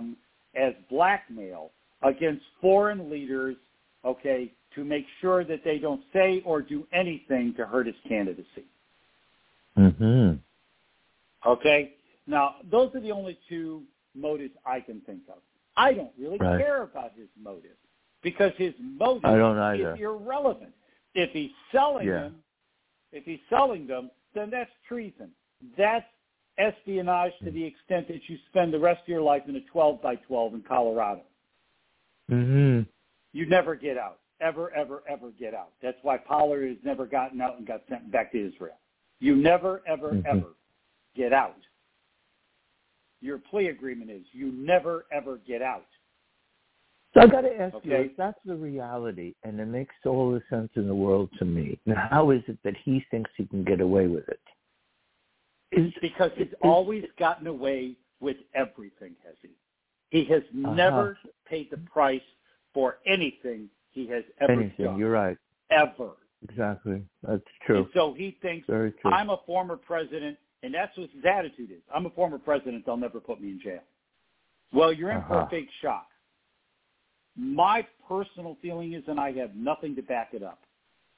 as blackmail against foreign leaders, okay, to make sure that they don't say or do anything to hurt his candidacy. Mm-hmm. Okay? Now, those are the only two motives I can think of. I don't really right. care about his motive because his motive I don't either. is irrelevant. If he's selling yeah. them, if he's selling them, then that's treason. That's espionage to the extent that you spend the rest of your life in a twelve by twelve in Colorado. Mm-hmm. You never get out. Ever, ever, ever get out. That's why Pollard has never gotten out and got sent back to Israel. You never, ever, mm-hmm. ever get out. Your plea agreement is you never, ever get out. So I got to ask okay? you, if that's the reality, and it makes all the sense in the world to me, now how is it that he thinks he can get away with it? Is, because he's is, always gotten away with everything, has he? He has uh-huh. never paid the price for anything he has ever anything, done. You're right. Ever. Exactly. That's true. And so he thinks, Very true. I'm a former president, and that's what his attitude is. I'm a former president. They'll never put me in jail. Well, you're in uh-huh. for a big shock. My personal feeling is, and I have nothing to back it up,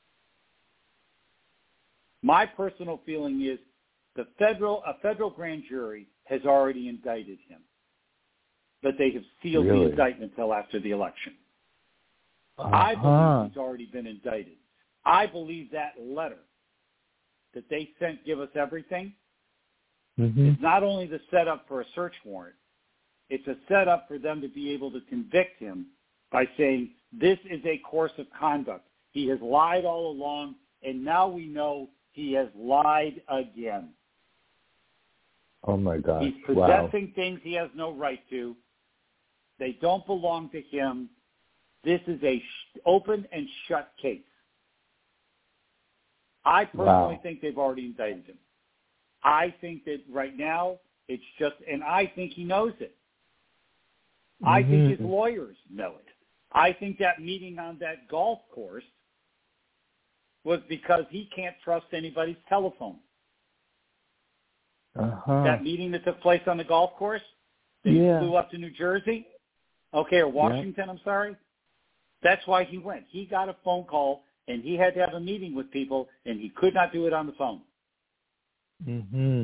my personal feeling is the federal a federal grand jury has already indicted him, but they have sealed really? the indictment until after the election. Uh-huh. I believe he's already been indicted. I believe that letter that they sent, Give Us Everything, mm-hmm. is not only the setup for a search warrant, it's a setup for them to be able to convict him by saying, this is a course of conduct. He has lied all along, and now we know he has lied again. Oh, my God. He's possessing wow. things he has no right to. They don't belong to him. This is a sh- open and shut case. I personally wow. think they've already indicted him. I think that right now it's just, and I think he knows it. Mm-hmm. I think his lawyers know it. I think that meeting on that golf course was because he can't trust anybody's telephone. Uh-huh. That meeting that took place on the golf course, they yeah. flew up to New Jersey, okay, or Washington, yeah. I'm sorry. That's why he went. He got a phone call, and he had to have a meeting with people, and he could not do it on the phone. Mm-hmm.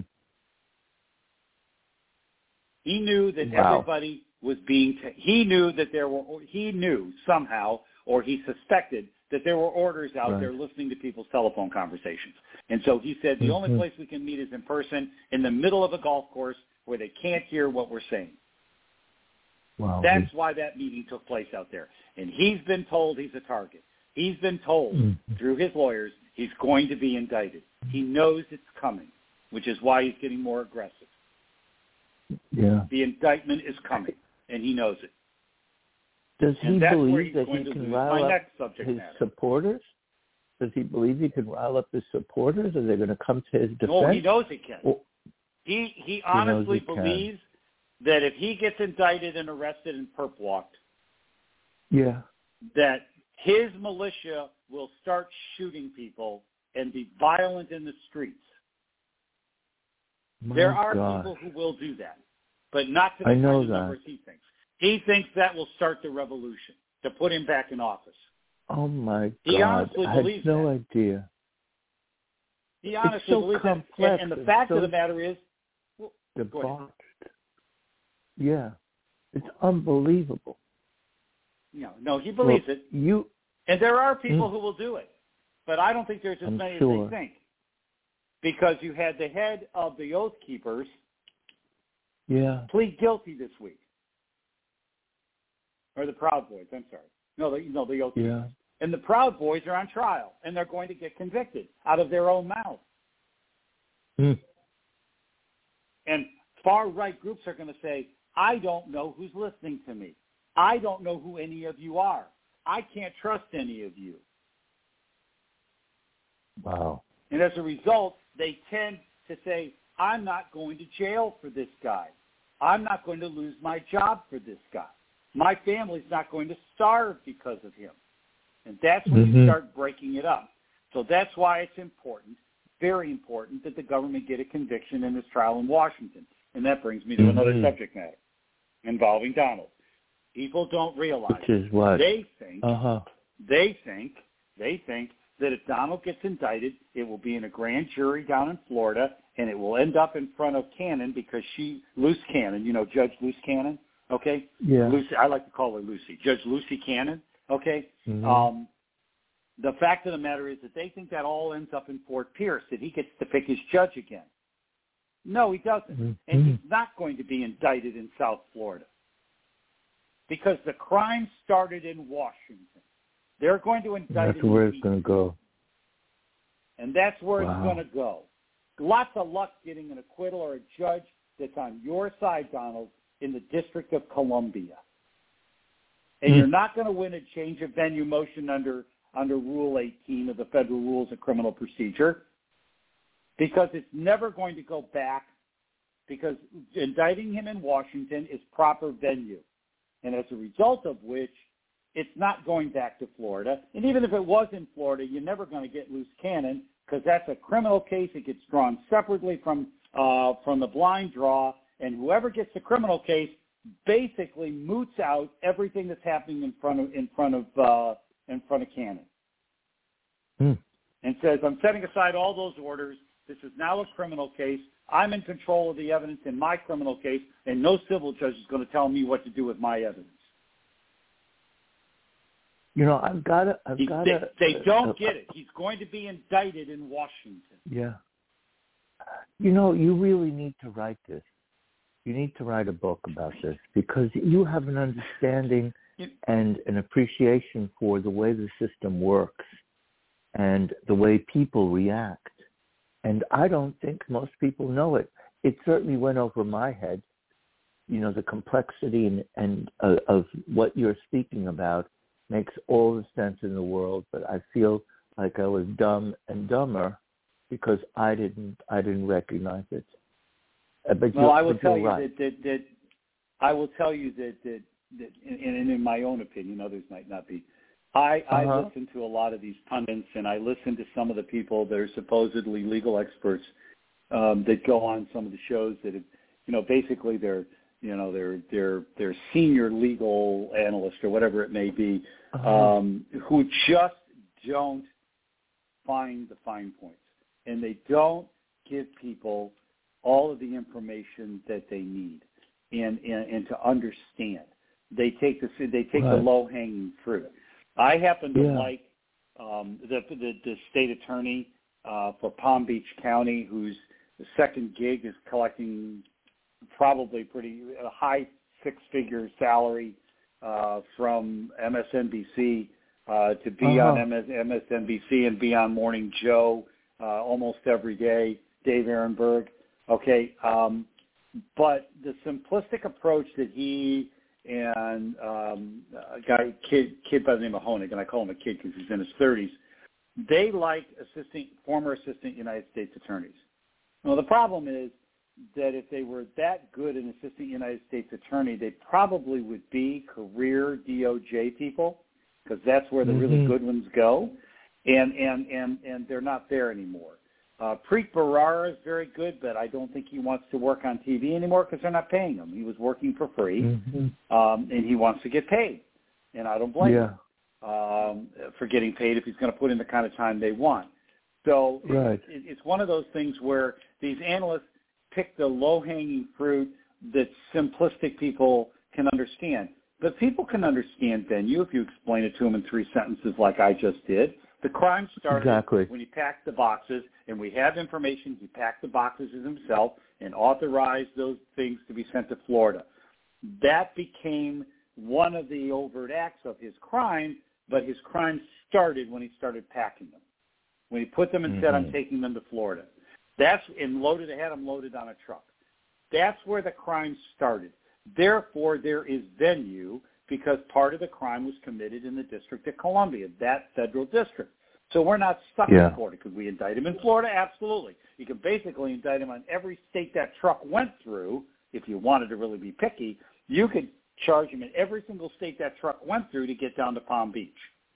He knew that wow. everybody was being, t- he knew that there were, he knew somehow, or he suspected that there were orders out right. there listening to people's telephone conversations. And so he said, the mm-hmm. only place we can meet is in person in the middle of a golf course where they can't hear what we're saying. Wow. That's why that meeting took place out there. And he's been told he's a target. He's been told mm-hmm. through his lawyers he's going to be indicted. He knows it's coming, which is why he's getting more aggressive. Yeah. The indictment is coming, and he knows it. Does he believe that he can rile up his matter. supporters? Does he believe he can rile up his supporters? Are they going to come to his defense? No, he knows he can. Well, he he honestly he believes can. that if he gets indicted and arrested and perp walked, yeah, that his militia will start shooting people and be violent in the streets. My there are God. people who will do that, but not to the I kind know of that. numbers he thinks. He thinks that will start the revolution, to put him back in office. Oh, my he God. Honestly I believes had no that. idea. He honestly it's so believes complex. that. And, and the it's fact so of the matter is, well, debauched. Yeah. It's unbelievable. No, no, he believes well, it. You, and there are people mm, who will do it, but I don't think there's as I'm many sure. as they think. Because you had the head of the Oath Keepers yeah. plead guilty this week. Or the Proud Boys, I'm sorry. No, the, no, the Oath yeah. Keepers. And the Proud Boys are on trial, and they're going to get convicted out of their own mouth. Mm. And far-right groups are going to say, I don't know who's listening to me. I don't know who any of you are. I can't trust any of you. Wow. And as a result, they tend to say, I'm not going to jail for this guy. I'm not going to lose my job for this guy. My family's not going to starve because of him. And that's when mm-hmm. you start breaking it up. So that's why it's important, very important, that the government get a conviction in this trial in Washington. And that brings me to mm-hmm. another subject matter. involving Donald. People don't realize. Which is what? They think, uh-huh. they think, they think that if Donald gets indicted, it will be in a grand jury down in Florida, and it will end up in front of Cannon because she, Luce Cannon, you know, Judge Luce Cannon, okay? Yeah. Lucy, I like to call her Lucy. Judge Lucy Cannon, okay? Mm-hmm. Um, the fact of the matter is that they think that all ends up in Fort Pierce, that he gets to pick his judge again. No, he doesn't. Mm-hmm. And he's not going to be indicted in South Florida because the crime started in Washington. They're going to indict him. That's where it's going to go. And that's where wow. it's going to go. Lots of luck getting an acquittal or a judge that's on your side, Donald, in the District of Columbia. And mm. you're not going to win a change of venue motion under under Rule eighteen of the Federal Rules of Criminal Procedure because it's never going to go back because indicting him in Washington is proper venue. And as a result of which, it's not going back to Florida. And even if it was in Florida, you're never going to get Luce Cannon because that's a criminal case. It gets drawn separately from uh, from the blind draw. And whoever gets the criminal case basically moots out everything that's happening in front of in front of uh, in front of Cannon, hmm. and says, "I'm setting aside all those orders. This is now a criminal case. I'm in control of the evidence in my criminal case, and no civil judge is going to tell me what to do with my evidence." You know, I've got to. I've got to. They, they don't uh, get it. He's going to be indicted in Washington. Yeah. You know, you really need to write this. You need to write a book about this because you have an understanding and an appreciation for the way the system works and the way people react. And I don't think most people know it. It certainly went over my head, you know, the complexity and, and uh, of what you're speaking about makes all the sense in the world, but I feel like I was dumb and dumber because I didn't I didn't recognize it. Uh, but well, I will tell you right. that, that, that I will tell you that, that, that and, and in my own opinion, others might not be. I, uh-huh. I listen to a lot of these pundits, and I listen to some of the people that are supposedly legal experts um, that go on some of the shows that, have, you know, basically they're, you know, they're they're they're senior legal analysts or whatever it may be, uh-huh. um, who just don't find the fine points, and they don't give people all of the information that they need and, and, and to understand. They take the they take right. the low hanging fruit. I happen to yeah. like um, the, the the state attorney uh, for Palm Beach County, whose second gig is collecting probably pretty a high six figure salary uh, from M S N B C uh, to be uh-huh. on M S N B C and be on Morning Joe uh, almost every day. Dave Ehrenberg. Okay, um, but the simplistic approach that he and um, a guy, kid, kid by the name of Honig, and I call him a kid because he's in his thirties, they like assistant, former assistant United States attorneys. Well, the problem is that if they were that good an assistant United States attorney, they probably would be career D O J people because that's where the mm-hmm. really good ones go, and and and and they're not there anymore. Uh, Preet Bharara is very good, but I don't think he wants to work on T V anymore because they're not paying him. He was working for free, mm-hmm. um, and he wants to get paid, and I don't blame yeah. him um, for getting paid if he's going to put in the kind of time they want. So right. it, it's one of those things where these analysts pick the low-hanging fruit that simplistic people can understand. But people can understand venue if you explain it to them in three sentences like I just did. The crime started exactly. when he packed the boxes, and we have information. He packed the boxes himself and authorized those things to be sent to Florida. That became one of the overt acts of his crime, but his crime started when he started packing them, when he put them and mm-hmm. said, I'm taking them to Florida. That's and loaded, had them loaded on a truck. That's where the crime started. Therefore, there is venue because part of the crime was committed in the District of Columbia, that federal district. So we're not stuck yeah. in Florida. Could we indict him in Florida? Absolutely. You can basically indict him on every state that truck went through. If you wanted to really be picky, you could charge him in every single state that truck went through to get down to Palm Beach.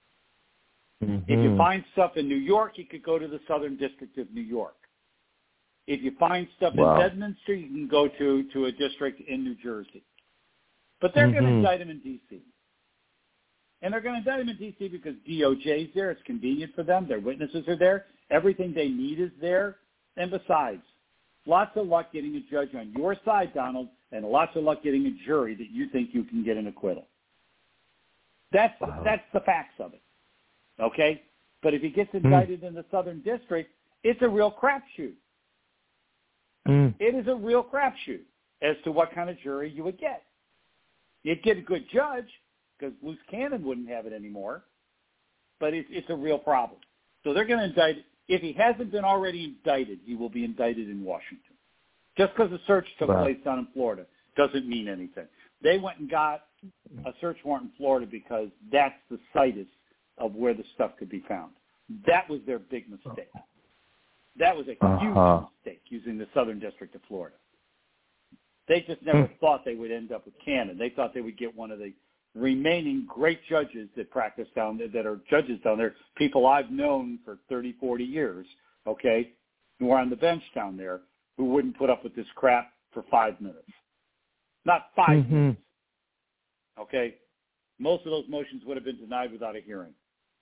Mm-hmm. If you find stuff in New York, you could go to the Southern District of New York. If you find stuff wow. in Bedminster, you can go to, to a district in New Jersey. But they're mm-hmm. going to indict him in D C And they're going to indict him in D C because D O J's there. It's convenient for them. Their witnesses are there. Everything they need is there. And besides, lots of luck getting a judge on your side, Donald, and lots of luck getting a jury that you think you can get an acquittal. That's wow. that's the facts of it, okay? But if he gets indicted mm. in the Southern District, it's a real crapshoot. Mm. It is a real crapshoot as to what kind of jury you would get. You'd get a good judge because Loose Cannon wouldn't have it anymore, but it's, it's a real problem. So they're going to indict. If he hasn't been already indicted, he will be indicted in Washington. Just because the search took wow. place down in Florida doesn't mean anything. They went and got a search warrant in Florida because that's the situs of where the stuff could be found. That was their big mistake. That was a huge uh-huh. mistake using the Southern District of Florida. They just never hmm. thought they would end up with Cannon. They thought they would get one of the remaining great judges that practice down there, that are judges down there, people I've known for thirty, forty years, okay, who are on the bench down there, who wouldn't put up with this crap for five minutes. Not five mm-hmm. minutes. Okay? Most of those motions would have been denied without a hearing.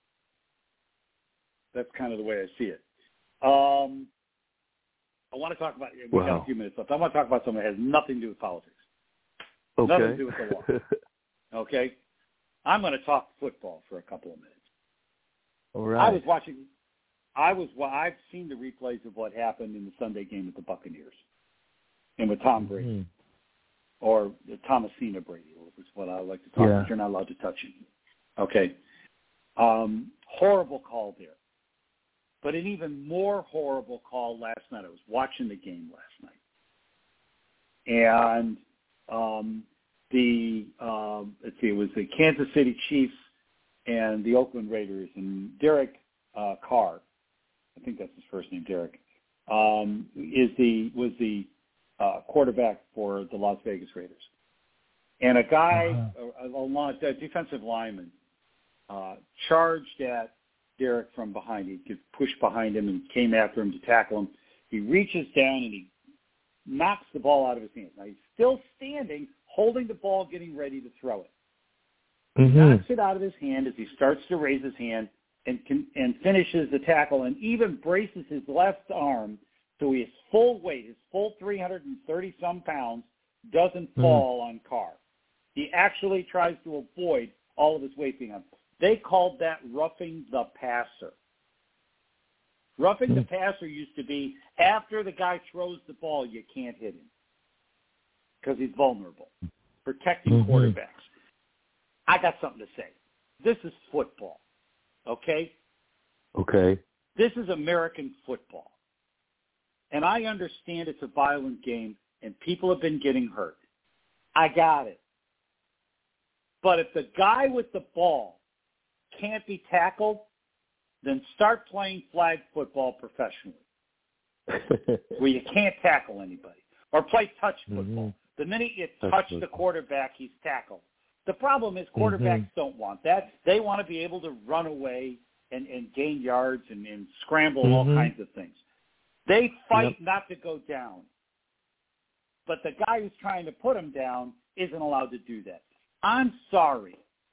That's kind of the way I see it. Um, I want to talk about, we've wow. got a few minutes left. I want to talk about something that has nothing to do with politics. Okay. Nothing to do with the law. Okay? I'm going to talk football for a couple of minutes. All right. I was watching, I was, well, I've seen the replays of what happened in the Sunday game with the Buccaneers and with Tom Brady. Mm-hmm. Or Thomasina Brady is what I like to talk yeah. about. You're not allowed to touch him. Okay. Um, horrible call there. But an even more horrible call last night. I was watching the game last night. And um, the, um, let's see, it was the Kansas City Chiefs and the Oakland Raiders. And Derek uh, Carr, I think that's his first name, Derek, um, is the was the Uh, quarterback for the Las Vegas Raiders. And a guy, uh-huh. a, a, a defensive lineman, uh, charged at Derek from behind. He could push behind him and came after him to tackle him. He reaches down and he knocks the ball out of his hand. Now, he's still standing, holding the ball, getting ready to throw it. Mm-hmm. He knocks it out of his hand as he starts to raise his hand and, can, and finishes the tackle and even braces his left arm so his full weight, his full three hundred thirty-some pounds, doesn't fall mm. on Carr. He actually tries to avoid all of his weight being on. They called that roughing the passer. Roughing mm. the passer used to be after the guy throws the ball, you can't hit him because he's vulnerable. Protecting mm-hmm. quarterbacks. I got something to say. This is football, okay? Okay. This is American football. And I understand it's a violent game and people have been getting hurt. I got it. But if the guy with the ball can't be tackled, then start playing flag football professionally where you can't tackle anybody. Or play touch football. Mm-hmm. The minute you touch, touch the quarterback, he's tackled. The problem is quarterbacks mm-hmm. don't want that. They want to be able to run away and, and gain yards and, and scramble mm-hmm. all kinds of things. They fight yep. not to go down. But the guy who's trying to put him down isn't allowed to do that. I'm sorry.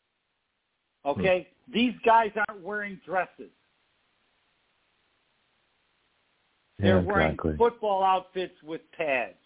Okay? Hmm. These guys aren't wearing dresses. They're yeah, wearing exactly. football outfits with pads.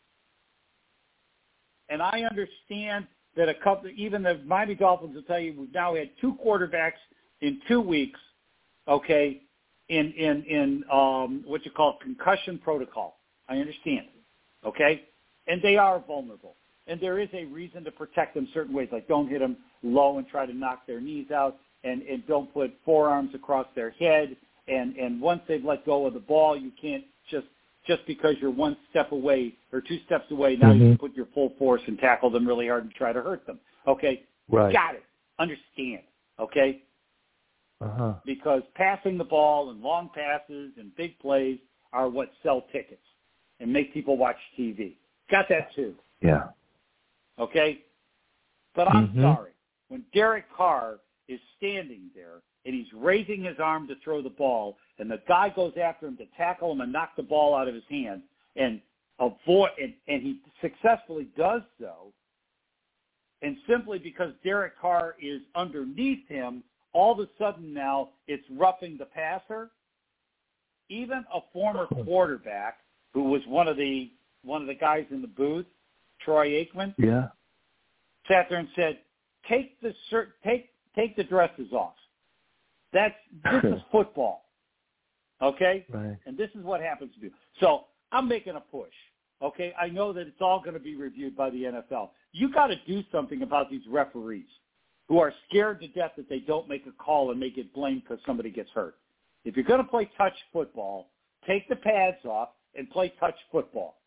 And I understand that a couple, even the Miami Dolphins will tell you we've now had two quarterbacks in two weeks, okay, in in in um, what you call concussion protocol. I understand, okay? And they are vulnerable. And there is a reason to protect them certain ways, like don't hit them low and try to knock their knees out, and, and don't put forearms across their head. And, and once they've let go of the ball, you can't just, just because you're one step away or two steps away, now mm-hmm. you can put your full force and tackle them really hard and try to hurt them. Okay? Right. Got it. Understand. Okay? Uh-huh. Because passing the ball and long passes and big plays are what sell tickets and make people watch T V. Got that too. Yeah. Okay? But I'm mm-hmm. sorry. When Derek Carr is standing there and he's raising his arm to throw the ball and the guy goes after him to tackle him and knock the ball out of his hand and avoid, and, and he successfully does so, And simply because Derek Carr is underneath him, all of a sudden now it's roughing the passer. Even a former quarterback who was one of the one of the guys in the booth, Troy Aikman, yeah, sat there and said, "Take the shirt, take take the dresses off. That's this is football, okay? Right. And this is what happens to do." So I'm making a push. Okay, I know that it's all going to be reviewed by the N F L. You got to do something about these referees who are scared to death that they don't make a call and may get blamed because somebody gets hurt. If you're going to play touch football, take the pads off and play touch football.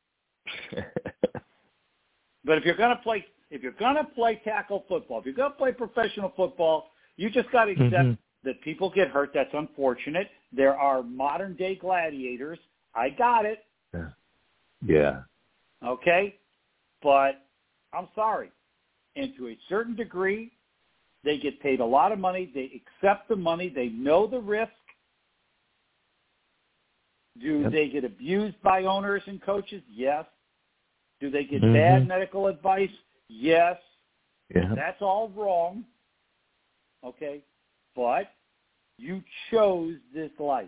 But if you're going to play, if you're going to play tackle football, if you're going to play professional football, you just got to accept mm-hmm. that people get hurt. That's unfortunate. There are modern day gladiators. I got it. Yeah. Yeah. Okay? But I'm sorry. And to a certain degree, they get paid a lot of money. They accept the money. They know the risk. Do yep. they get abused by owners and coaches? Yes. Do they get mm-hmm. bad medical advice? Yes. Yeah. That's all wrong. Okay? But you chose this life.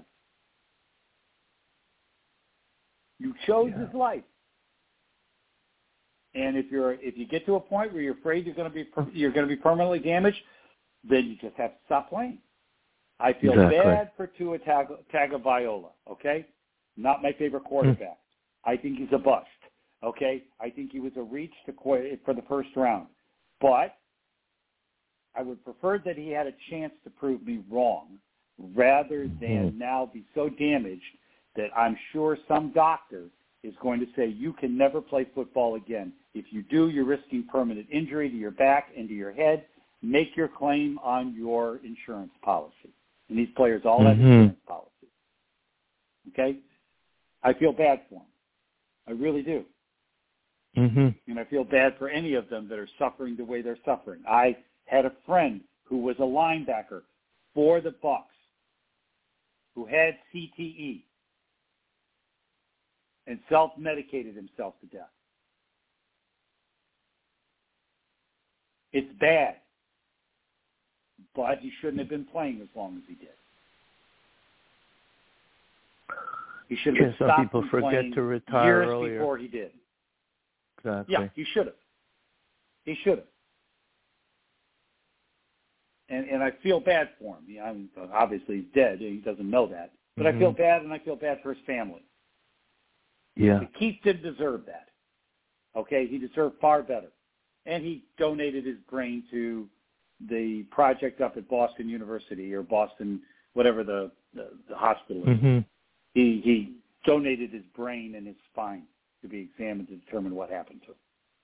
You chose yeah. this life, and if you're if you get to a point where you're afraid you're going to be you're going to be permanently damaged, then you just have to stop playing. I feel exactly. bad for Tua Tag- Tagovailoa. Okay, not my favorite quarterback. Mm. I think he's a bust. Okay, I think he was a reach to qu- for the first round, but I would prefer that he had a chance to prove me wrong rather than mm. now be so damaged that I'm sure some doctor is going to say, you can never play football again. If you do, you're risking permanent injury to your back and to your head. Make your claim on your insurance policy. And these players all mm-hmm. have insurance policies. Okay? I feel bad for them. I really do. Mm-hmm. And I feel bad for any of them that are suffering the way they're suffering. I had a friend who was a linebacker for the Bucs who had C T E. And self-medicated himself to death. It's bad, but he shouldn't have been playing as long as he did. He should have yeah, stopped some people forget to retire years earlier. before he did. Exactly. Yeah, he should have. He should have. And and I feel bad for him. Yeah, I'm, obviously, he's dead. He doesn't know that. But mm-hmm. I feel bad, and I feel bad for his family. Yeah. Keith didn't deserve that. Okay? He deserved far better. And he donated his brain to the project up at Boston University or Boston, whatever the, the, the hospital is. Mm-hmm. He, he donated his brain and his spine to be examined to determine what happened to him.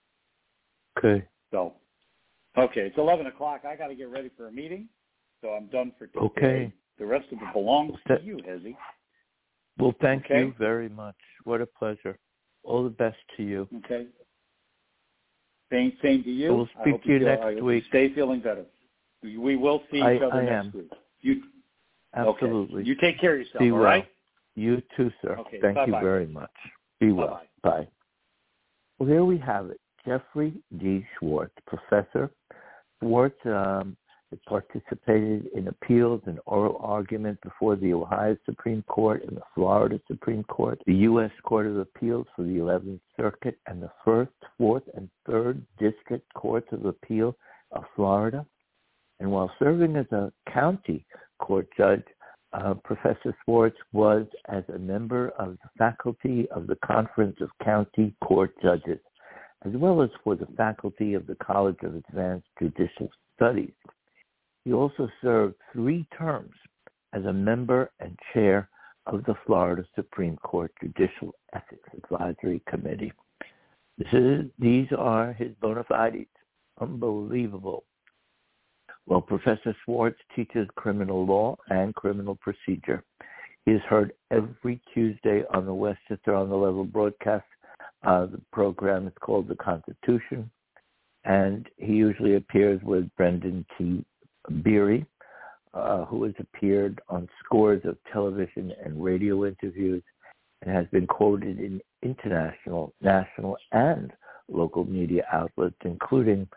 Okay. So, okay, it's eleven o'clock. I got to get ready for a meeting, so I'm done for today. Okay. The rest of it belongs to you, Hezzy. Well, thank okay. you very much. What a pleasure. All the best to you. Okay. Same, same to you. We'll speak to you, you next feel, week. Stay feeling better. We will see each I, other I next am. week. You, Absolutely. Okay. You take care of yourself, Be all well. right? You too, sir. Okay. Thank Bye-bye. you very much. Be well. Bye-bye. Bye. Well, there we have it. Jeffrey D. Schwartz, Professor Schwartz, um, participated in appeals and oral argument before the Ohio Supreme Court and the Florida Supreme Court, the U S Court of Appeals for the eleventh Circuit, and the First, Fourth, and Third District Courts of Appeal of Florida. And while serving as a county court judge, uh, Professor Schwartz was as a member of the faculty of the Conference of County Court Judges, as well as for the faculty of the College of Advanced Judicial Studies. He also served three terms as a member and chair of the Florida Supreme Court Judicial Ethics Advisory Committee. This is, these are his bona fides. Unbelievable. Well, Professor Schwartz teaches criminal law and criminal procedure. He is heard every Tuesday on the Westchester on the Level broadcast. Uh, the program is called The Constitution, and he usually appears with Brendan T. Beery, uh, who has appeared on scores of television and radio interviews and has been quoted in international, national, and local media outlets, including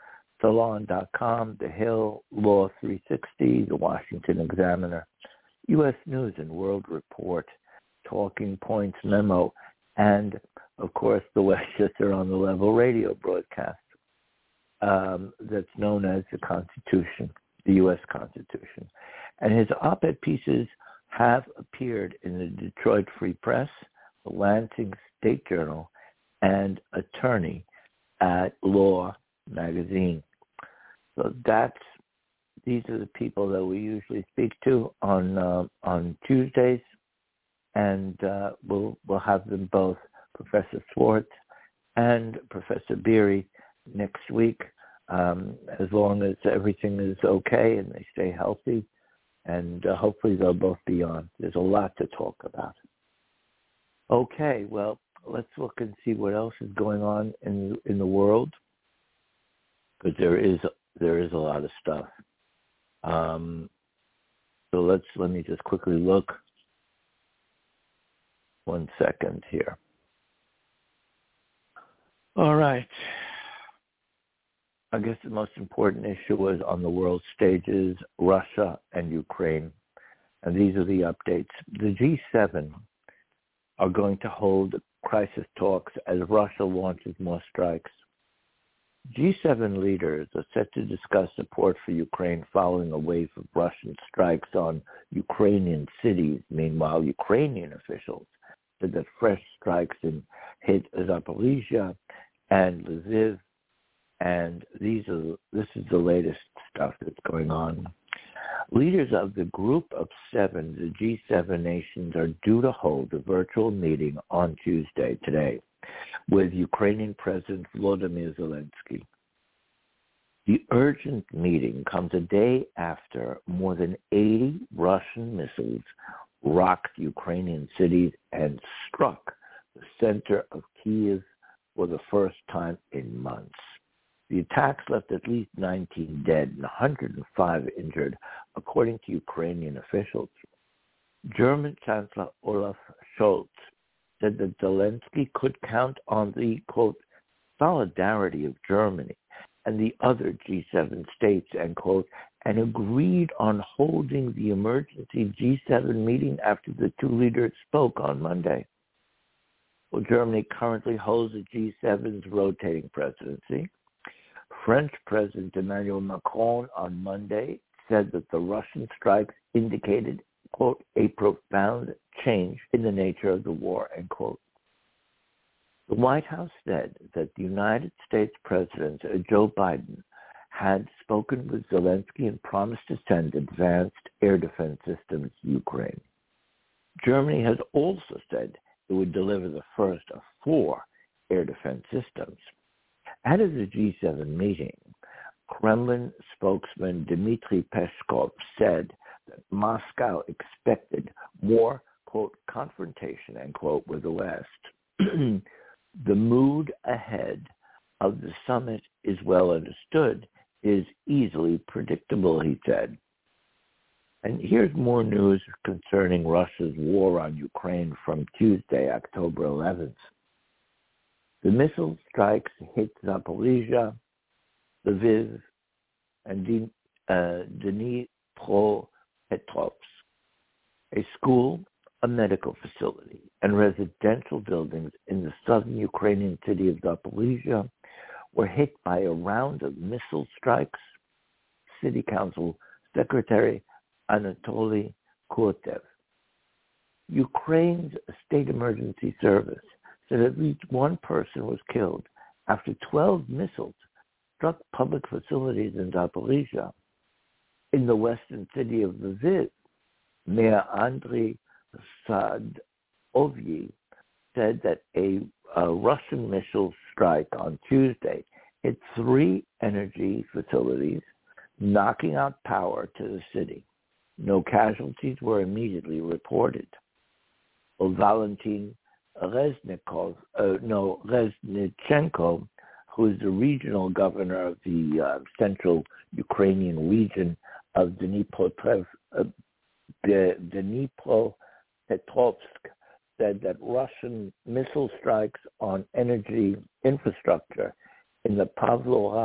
Salon dot com, The Hill, Law three sixty, The Washington Examiner, U S News and World Report, Talking Points Memo, and, of course, the Westchester on the Level radio broadcast um, that's known as the Constitution, the U S Constitution. And his op-ed pieces have appeared in the Detroit Free Press, the Lansing State Journal, and Attorney at Law magazine. So that's these are the people that we usually speak to on uh, on Tuesdays, and uh, we'll we'll have them both, Professor Schwartz and Professor Beery, next week, um, as long as everything is okay and they stay healthy, and uh, hopefully they'll both be on. There's a lot to talk about. Okay, well, let's look and see what else is going on in in the world, because there is there is a lot of stuff. Um, so let's let me just quickly look. One second here. All right. I guess the most important issue was on the world stages, Russia and Ukraine, and these are the updates. The G seven are going to hold crisis talks as Russia launches more strikes. G seven leaders are set to discuss support for Ukraine following a wave of Russian strikes on Ukrainian cities. Meanwhile, Ukrainian officials said that fresh strikes in hit Zaporizhia and Lviv, and these are this is the latest stuff that's going on. Leaders of the Group of Seven, the G seven nations, are due to hold a virtual meeting on Tuesday, today, with Ukrainian President Volodymyr Zelensky. The urgent meeting comes a day after more than eighty Russian missiles rocked Ukrainian cities and struck the center of Kyiv for the first time in months. The attacks left at least nineteen dead and one hundred five injured, according to Ukrainian officials. German Chancellor Olaf Scholz said that Zelensky could count on the, quote, solidarity of Germany and the other G seven states, end quote, and agreed on holding the emergency G seven meeting after the two leaders spoke on Monday. Well, Germany currently holds the G seven's rotating presidency. French President Emmanuel Macron on Monday said that the Russian strikes indicated, quote, a profound change in the nature of the war, end quote. The White House said that the United States President Joe Biden had spoken with Zelensky and promised to send advanced air defense systems to Ukraine. Germany has also said it would deliver the first of four air defense systems. At the G seven meeting, Kremlin spokesman Dmitry Peskov said that Moscow expected more, quote, confrontation, end quote, with the West. The mood ahead of the summit is well understood, is easily predictable, he said. And here's more news concerning Russia's war on Ukraine from Tuesday, October eleventh. The missile strikes hit Zaporizhia, Lviv, and uh, Dnipropetrovsk, a school, a medical facility, and residential buildings in the southern Ukrainian city of Zaporizhia were hit by a round of missile strikes. City Council Secretary Anatoly Kurtev. Ukraine's state emergency service said at least one person was killed after twelve missiles struck public facilities in Zaporizhia. In the western city of Lviv, Mayor Andriy Sadovyi said that a, a Russian missile strike on Tuesday hit three energy facilities, knocking out power to the city. No casualties were immediately reported. Well, Valentin Reznikov, uh, no, Reznichenko, who is the regional governor of the uh, central Ukrainian region of Dnipropetrovsk, uh, Dnipropetrovsk, said that Russian missile strikes on energy infrastructure in the Pavlograd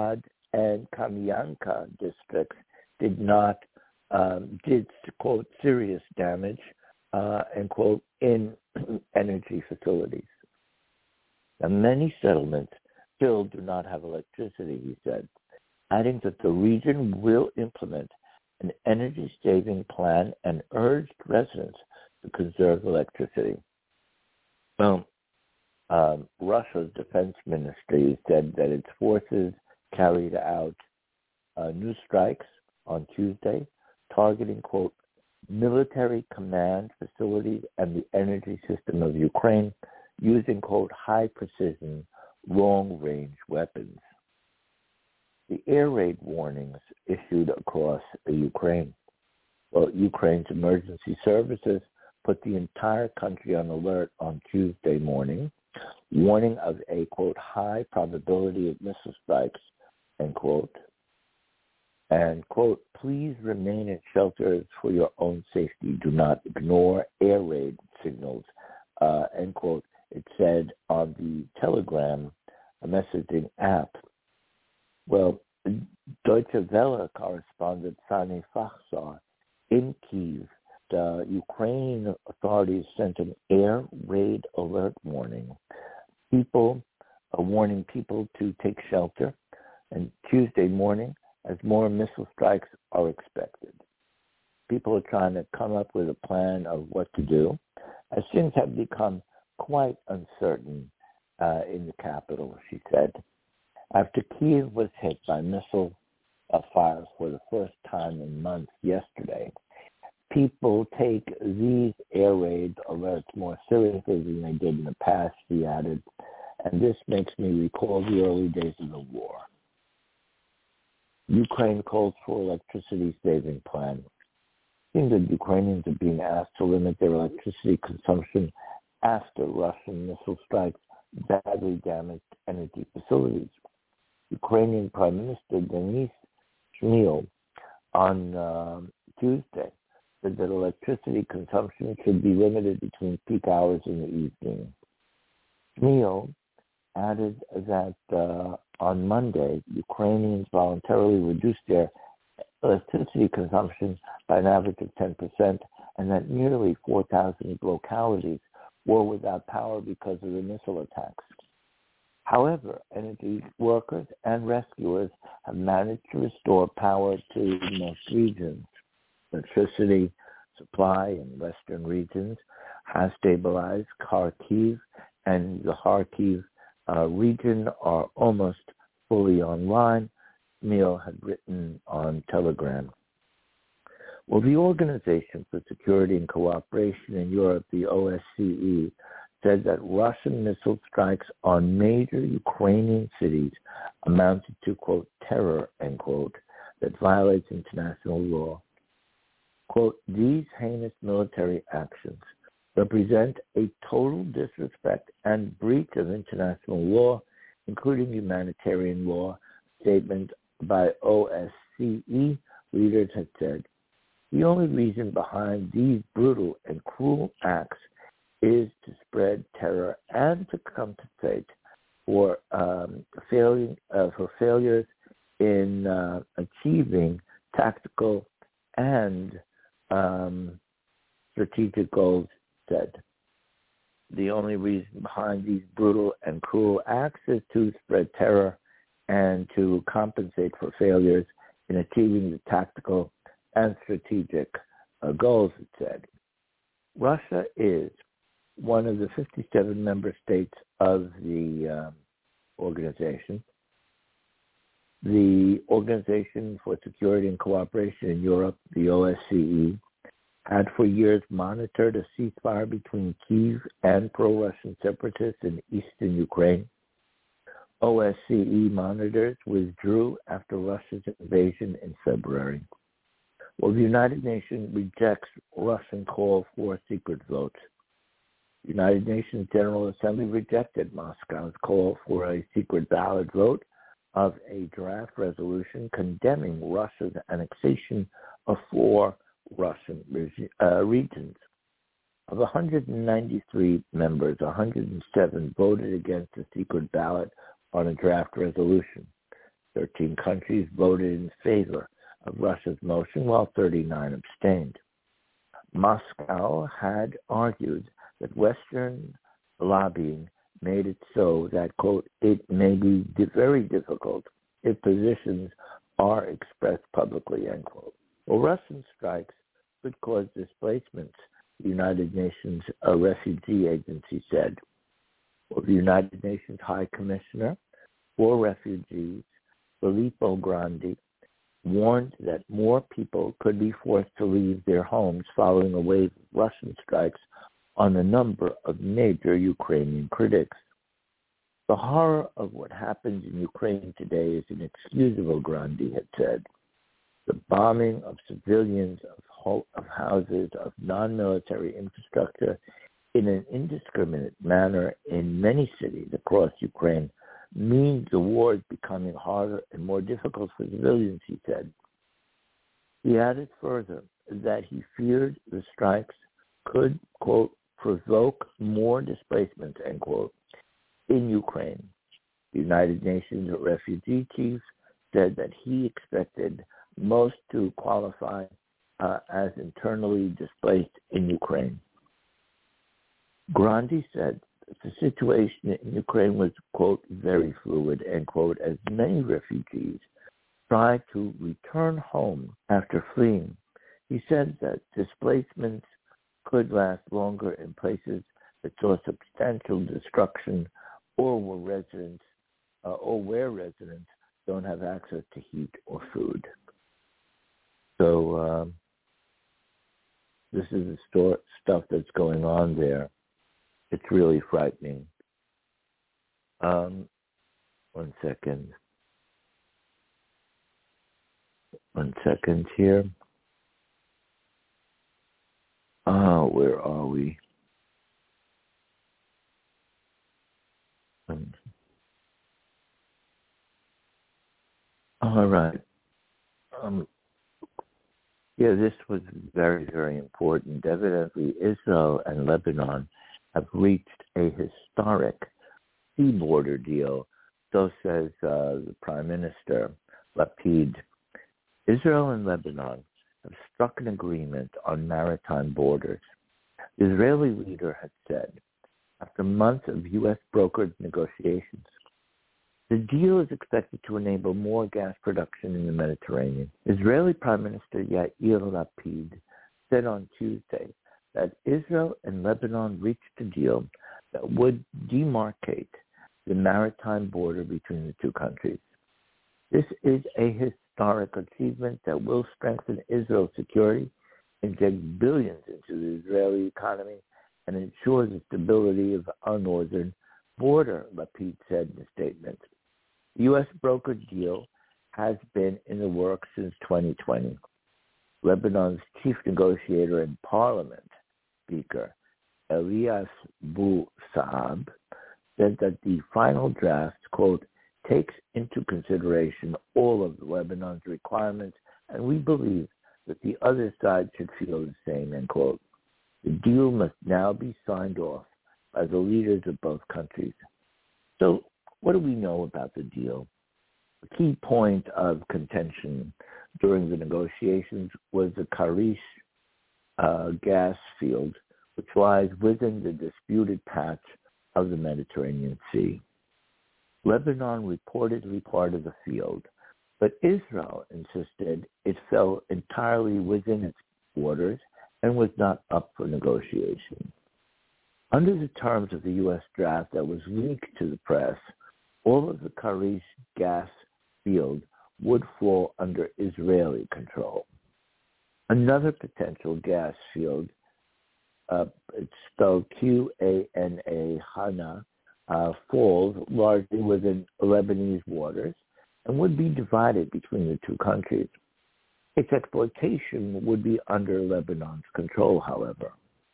and Kamyanka districts did not, um, did, quote, serious damage, uh, end quote, in energy facilities. Now, many settlements still do not have electricity, he said, adding that the region will implement an energy-saving plan and urged residents to conserve electricity. Well, um, Russia's defense ministry said that its forces carried out uh, new strikes on Tuesday, targeting, quote, military command facilities and the energy system of Ukraine using, quote, high-precision, long-range weapons. The air raid warnings issued across Ukraine. Well, Ukraine's emergency services put the entire country on alert on Tuesday morning, warning of a, quote, high probability of missile strikes, end quote. And, quote, please remain in shelters for your own safety. Do not ignore air raid signals, uh, end quote. It said on the Telegram, a messaging app. Well, Deutsche Welle correspondent Sani Fakhsar in Kyiv, the Ukrainian authorities sent an air raid alert warning. People are warning people to take shelter, and Tuesday morning, as more missile strikes are expected. People are trying to come up with a plan of what to do, as things have become quite uncertain uh, in the capital, she said. After Kyiv was hit by missile uh, fire for the first time in months yesterday, people take these air raid alerts more seriously than they did in the past, he added, and this makes me recall the early days of the war. Ukraine calls for electricity saving plan. It seems that Ukrainians are being asked to limit their electricity consumption after Russian missile strikes badly damaged energy facilities. Ukrainian Prime Minister Denis Shmyhal on uh, Tuesday said that electricity consumption should be limited between peak hours in the evening. Shmyhal added that uh, on Monday, Ukrainians voluntarily reduced their electricity consumption by an average of ten percent, and that nearly four thousand localities were without power because of the missile attacks. However, energy workers and rescuers have managed to restore power to most regions. Electricity supply in western regions has stabilized. Kharkiv and the Kharkiv uh, region are almost fully online, Neil had written on Telegram. Well, the Organization for Security and Cooperation in Europe, the O S C E, said that Russian missile strikes on major Ukrainian cities amounted to, quote, terror, end quote, that violates international law. Quote, these heinous military actions represent a total disrespect and breach of international law, including humanitarian law, statement by O S C E leaders had said. The only reason behind these brutal and cruel acts is to spread terror and to compensate for um, failing uh, for failures in uh, achieving tactical and um, strategic goals, said. The only reason behind these brutal and cruel acts is to spread terror and to compensate for failures in achieving the tactical and strategic uh, goals, it said. Russia is one of the fifty-seven member states of the um, organization. The Organization for Security and Cooperation in Europe, the O S C E, had for years monitored a ceasefire between Kyiv and pro-Russian separatists in eastern Ukraine. O S C E monitors withdrew after Russia's invasion in February. Well, the United Nations rejects Russian call for secret votes. The United Nations General Assembly rejected Moscow's call for a secret ballot vote of a draft resolution condemning Russia's annexation of four Russian uh, regions. Of one hundred ninety-three members, one hundred seven voted against a secret ballot on a draft resolution. thirteen countries voted in favor of Russia's motion, while thirty-nine abstained. Moscow had argued that Western lobbying made it so that, quote, it may be very difficult if positions are expressed publicly, end quote. Well, Russian strikes could cause displacements, the United Nations uh, Refugee Agency said. Well, the United Nations High Commissioner for Refugees, Filippo Grandi, warned that more people could be forced to leave their homes following a wave of Russian strikes on a number of major Ukrainian critics. The horror of what happens in Ukraine today is inexcusable, Grandi had said. The bombing of civilians, of, ho- of houses, of non-military infrastructure in an indiscriminate manner in many cities across Ukraine means the war is becoming harder and more difficult for civilians, he said. He added further that he feared the strikes could, quote, provoke more displacement, end quote, in Ukraine. The United Nations refugee chief said that he expected most to qualify uh, as internally displaced in Ukraine. Grandi said that the situation in Ukraine was, quote, very fluid, end quote, as many refugees try to return home after fleeing. He said that displacements could last longer in places that saw substantial destruction or where residents uh, or where residents don't have access to heat or food. So um, this is the sto- stuff that's going on there. It's really frightening. Um, one second. One second here. Ah, where are we? Um, all right. Um, yeah, this was very, very important. Evidently, Israel and Lebanon have reached a historic sea border deal. So says uh, the Prime Minister, Lapid. Israel and Lebanon have struck an agreement on maritime borders. The Israeli leader had said, after months of U S brokered negotiations, the deal is expected to enable more gas production in the Mediterranean. Israeli Prime Minister Yair Lapid said on Tuesday that Israel and Lebanon reached a deal that would demarcate the maritime border between the two countries. This is a historic achievement that will strengthen Israel's security, inject billions into the Israeli economy, and ensure the stability of our northern border, Lapid said in a statement. The U S brokered deal has been in the works since twenty twenty. Lebanon's chief negotiator in parliament, Speaker Elias Bu Saab, said that the final draft, quote, takes into consideration all of Lebanon's requirements, and we believe that the other side should feel the same, end quote. The deal must now be signed off by the leaders of both countries. So what do we know about the deal? The key point of contention during the negotiations was the Karish uh, gas field, which lies within the disputed patch of the Mediterranean Sea. Lebanon reportedly part of the field, but Israel insisted it fell entirely within its borders and was not up for negotiation. Under the terms of the U S draft that was leaked to the press, all of the Karish gas field would fall under Israeli control. Another potential gas field, uh, it's spelled Q A N A, Hana, uh, falls largely within Lebanese waters and would be divided between the two countries. Its exploitation would be under Lebanon's control, however.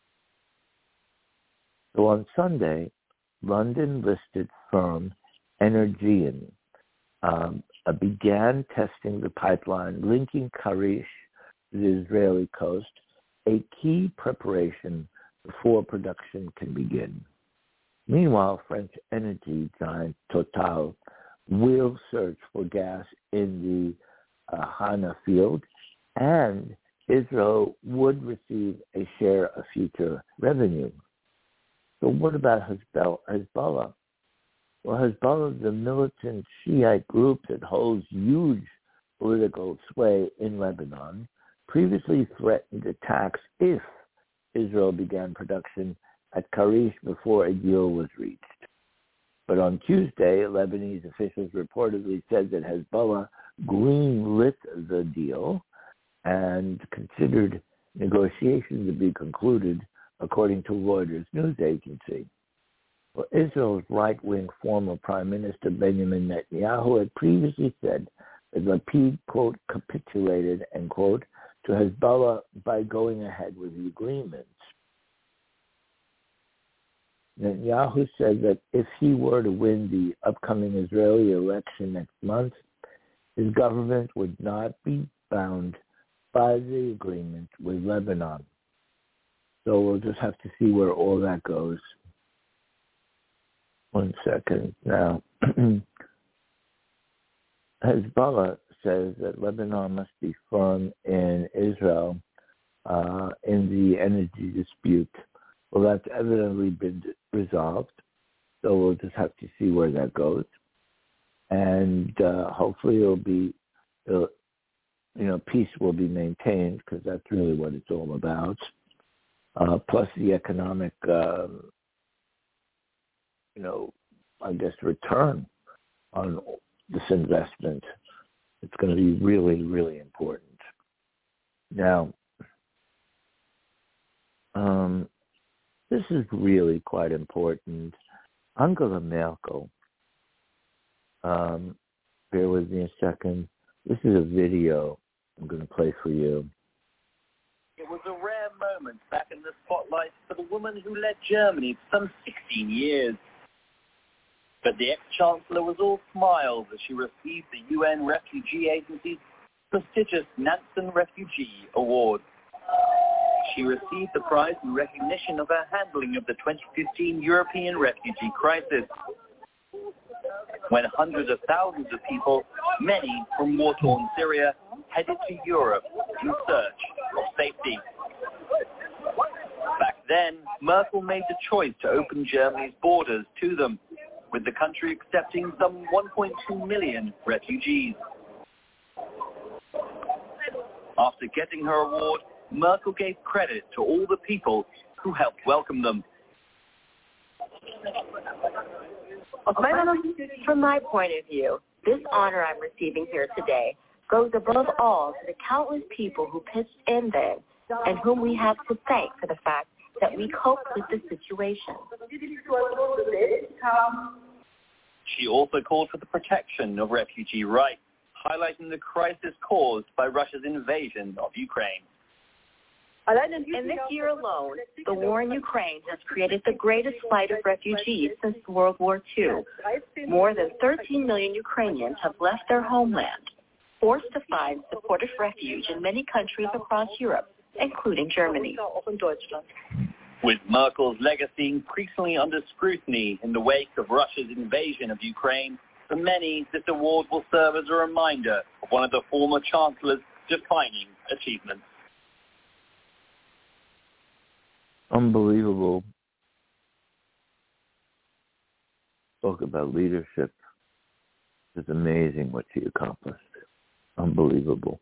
So on Sunday, London-listed firm Energean um, uh, began testing the pipeline linking Karish to the Israeli coast, a key preparation before production can begin. Meanwhile, French energy giant Total will search for gas in the uh, Hana field, and Israel would receive a share of future revenue. So what about Hezbollah? Well, Hezbollah, the militant Shiite group that holds huge political sway in Lebanon, previously threatened attacks if Israel began production at Karish before a deal was reached. But on Tuesday, Lebanese officials reportedly said that Hezbollah greenlit the deal and considered negotiations to be concluded, according to Reuters news agency. Well, Israel's right-wing former Prime Minister Benjamin Netanyahu had previously said that Lapid, quote, capitulated, end quote, to Hezbollah by going ahead with the agreements. Netanyahu said that if he were to win the upcoming Israeli election next month, his government would not be bound by the agreement with Lebanon. So we'll just have to see where all that goes. One second now. Hezbollah says that Lebanon must be firm in Israel uh, in the energy dispute. Well, that's evidently been resolved, so we'll just have to see where that goes. And uh, hopefully it'll be, it'll, you know, peace will be maintained, because that's really what it's all about. Uh, plus the economic, um, you know, I guess return on this investment. It's going to be really, really important. Now, um, this is really quite important. Angela Merkel, um, bear with me a second. This is a video I'm going to play for you. It was a rare moment back in the spotlight for the woman who led Germany for some sixteen years. But the ex-chancellor was all smiles as she received the U N Refugee Agency's prestigious Nansen Refugee Award. She received the prize in recognition of her handling of the twenty fifteen European refugee crisis, when hundreds of thousands of people, many from war-torn Syria, headed to Europe in search of safety. Back then, Merkel made the choice to open Germany's borders to them, with the country accepting some one point two million refugees. After getting her award, Merkel gave credit to all the people who helped welcome them. From my point of view, this honor I'm receiving here today goes above all to the countless people who pitched in then and whom we have to thank for the fact that we coped with the situation. She also called for the protection of refugee rights, highlighting the crisis caused by Russia's invasion of Ukraine. In this year alone, the war in Ukraine has created the greatest flight of refugees since World War Two. More than thirteen million Ukrainians have left their homeland, forced to find supportive refuge in many countries across Europe, including Germany. With Merkel's legacy increasingly under scrutiny in the wake of Russia's invasion of Ukraine, for many, this award will serve as a reminder of one of the former chancellor's defining achievements. Unbelievable. Talk about leadership. It's amazing what she accomplished. Unbelievable.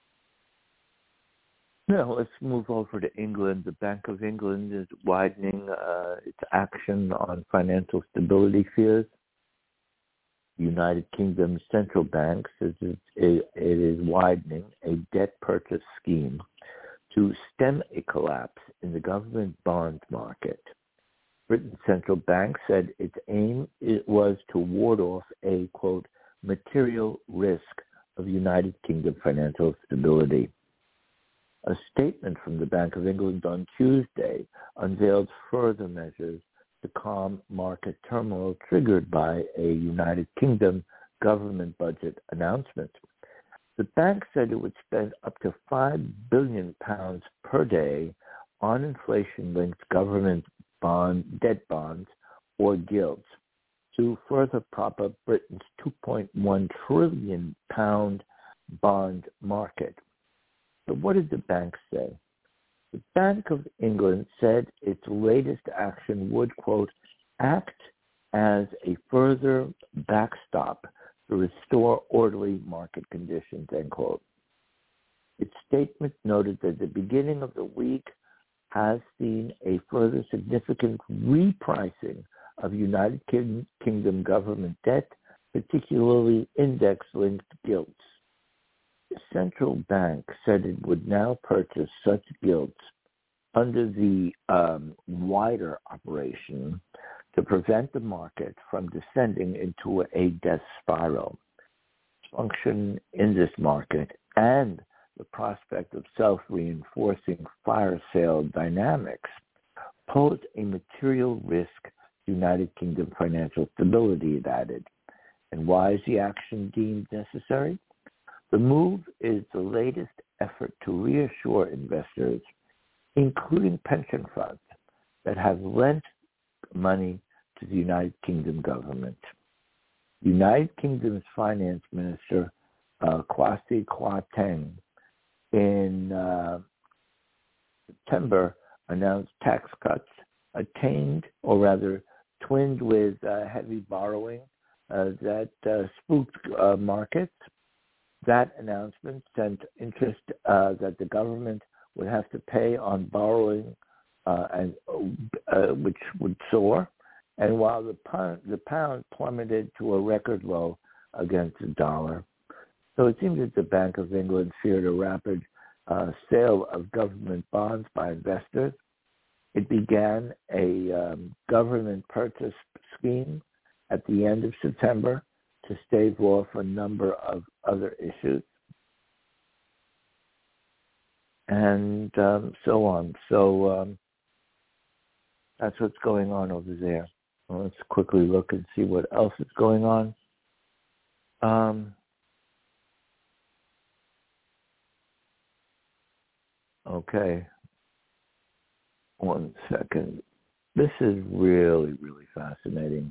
Now let's move over to England. The Bank of England is widening uh, its action on financial stability fears. The United Kingdom's central bank says it, it is widening a debt purchase scheme to stem a collapse in the government bond market. Britain's central bank said its aim it was to ward off a, quote, material risk of United Kingdom financial stability. A statement from the Bank of England on Tuesday unveiled further measures to calm market turmoil triggered by a United Kingdom government budget announcement. The bank said it would spend up to five billion pounds per day on inflation-linked government bond debt bonds or gilts to further prop up Britain's two point one trillion pound bond market. So what did the bank say? The Bank of England said its latest action would, quote, act as a further backstop to restore orderly market conditions, end quote. Its statement noted that the beginning of the week has seen a further significant repricing of United Kingdom government debt, particularly index-linked gilts. The central bank said it would now purchase such gilts under the um, wider operation to prevent the market from descending into a death spiral. Function in this market and the prospect of self-reinforcing fire sale dynamics pose a material risk to United Kingdom financial stability, it added. And why is the action deemed necessary? The move is the latest effort to reassure investors, including pension funds, that have lent money to the United Kingdom government. The United Kingdom's finance minister, uh, Kwasi Kwarteng, in uh, September announced tax cuts attained, or rather twinned with uh, heavy borrowing uh, that uh, spooked uh, markets. That announcement sent interest uh, that the government would have to pay on borrowing, uh, and uh, which would soar. And while the pound, the pound plummeted to a record low against the dollar. So it seems that the Bank of England feared a rapid uh, sale of government bonds by investors. It began a um, government purchase scheme at the end of September to stave off a number of other issues, and um, so on. So um, that's what's going on over there. Well, let's quickly look and see what else is going on. Um, okay. One second. This is really, really fascinating.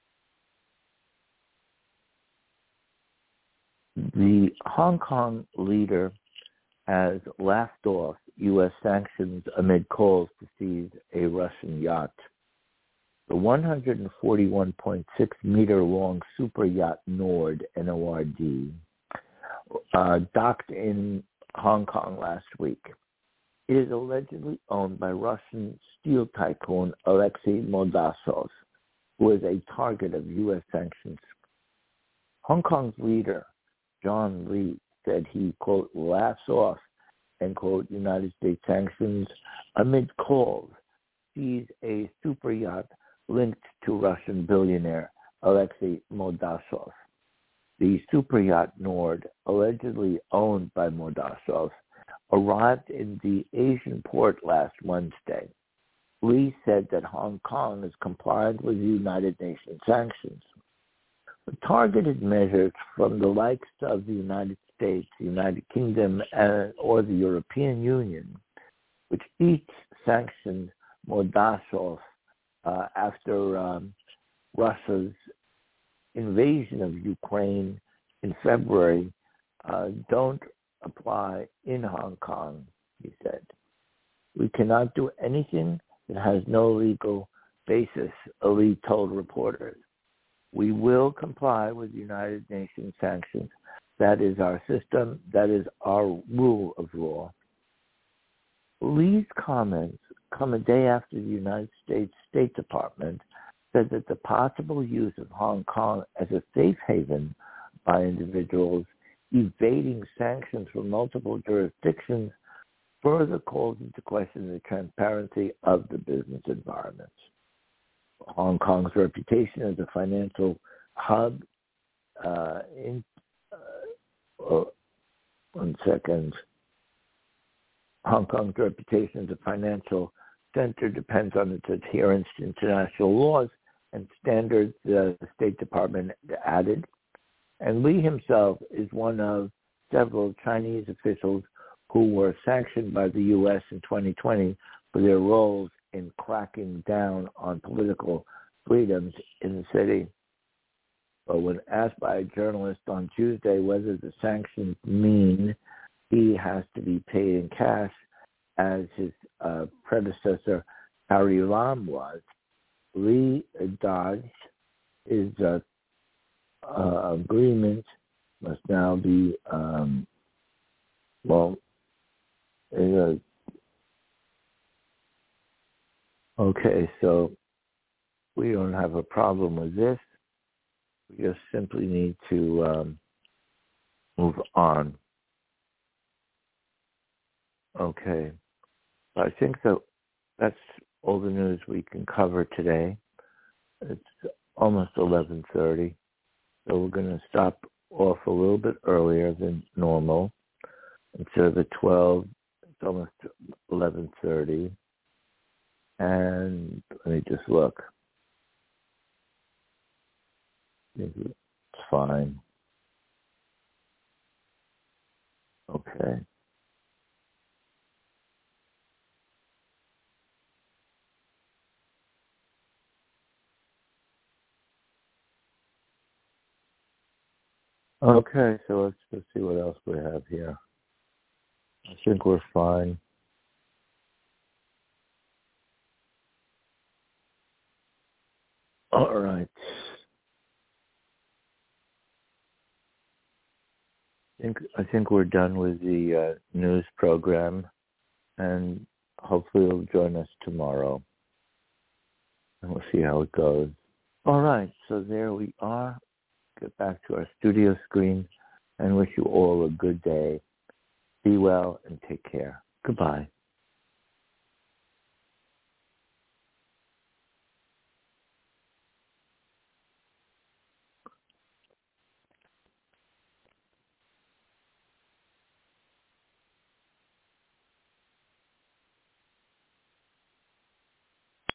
The Hong Kong leader has laughed off U S sanctions amid calls to seize a Russian yacht. The one hundred forty-one point six meter long super yacht Nord, N O R D, uh, docked in Hong Kong last week. It is allegedly owned by Russian steel tycoon Alexei Moldasov, who is a target of U S sanctions. Hong Kong's leader, John Lee, said he, quote, laughs off, end quote, United States sanctions amid calls to seize a super yacht linked to Russian billionaire Alexei Moldasov. The super yacht Nord, allegedly owned by Moldasov, arrived in the Asian port last Wednesday. Lee said that Hong Kong has complied with United Nations sanctions. The targeted measures from the likes of the United States, the United Kingdom, and, or the European Union, which each sanctioned Moldasov uh, after um, Russia's invasion of Ukraine in February, uh, don't apply in Hong Kong, he said. We cannot do anything that has no legal basis, Lee told reporters. We will comply with United Nations sanctions. That is our system. That is our rule of law. Lee's comments come a day after the United States State Department said that the possible use of Hong Kong as a safe haven by individuals evading sanctions from multiple jurisdictions further calls into question the transparency of the business environment. Hong Kong's reputation as a financial hub, uh, in, uh, oh, one second, Hong Kong's reputation as a financial center depends on its adherence to international laws and standards, uh, the State Department added. And Lee himself is one of several Chinese officials who were sanctioned by the U S in twenty twenty for their roles in cracking down on political freedoms in the city. But when asked by a journalist on Tuesday whether the sanctions mean he has to be paid in cash, as his uh, predecessor Harry Lam was, Lee dodged his uh, uh, agreement must now be, um, well, uh, okay, so we don't have a problem with this. We just simply need to um, move on. Okay. I think that that's all the news we can cover today. It's almost eleven thirty, so we're going to stop off a little bit earlier than normal. Instead of the twelve, it's almost eleven thirty. And let me just look. It's fine. Okay. Okay, so let's just see what else we have here. I think we're fine. All right. I think I think we're done with the uh, news program, and hopefully you'll join us tomorrow, and we'll see how it goes. All right, so there we are. Get back to our studio screen, and wish you all a good day. Be well and take care. Goodbye.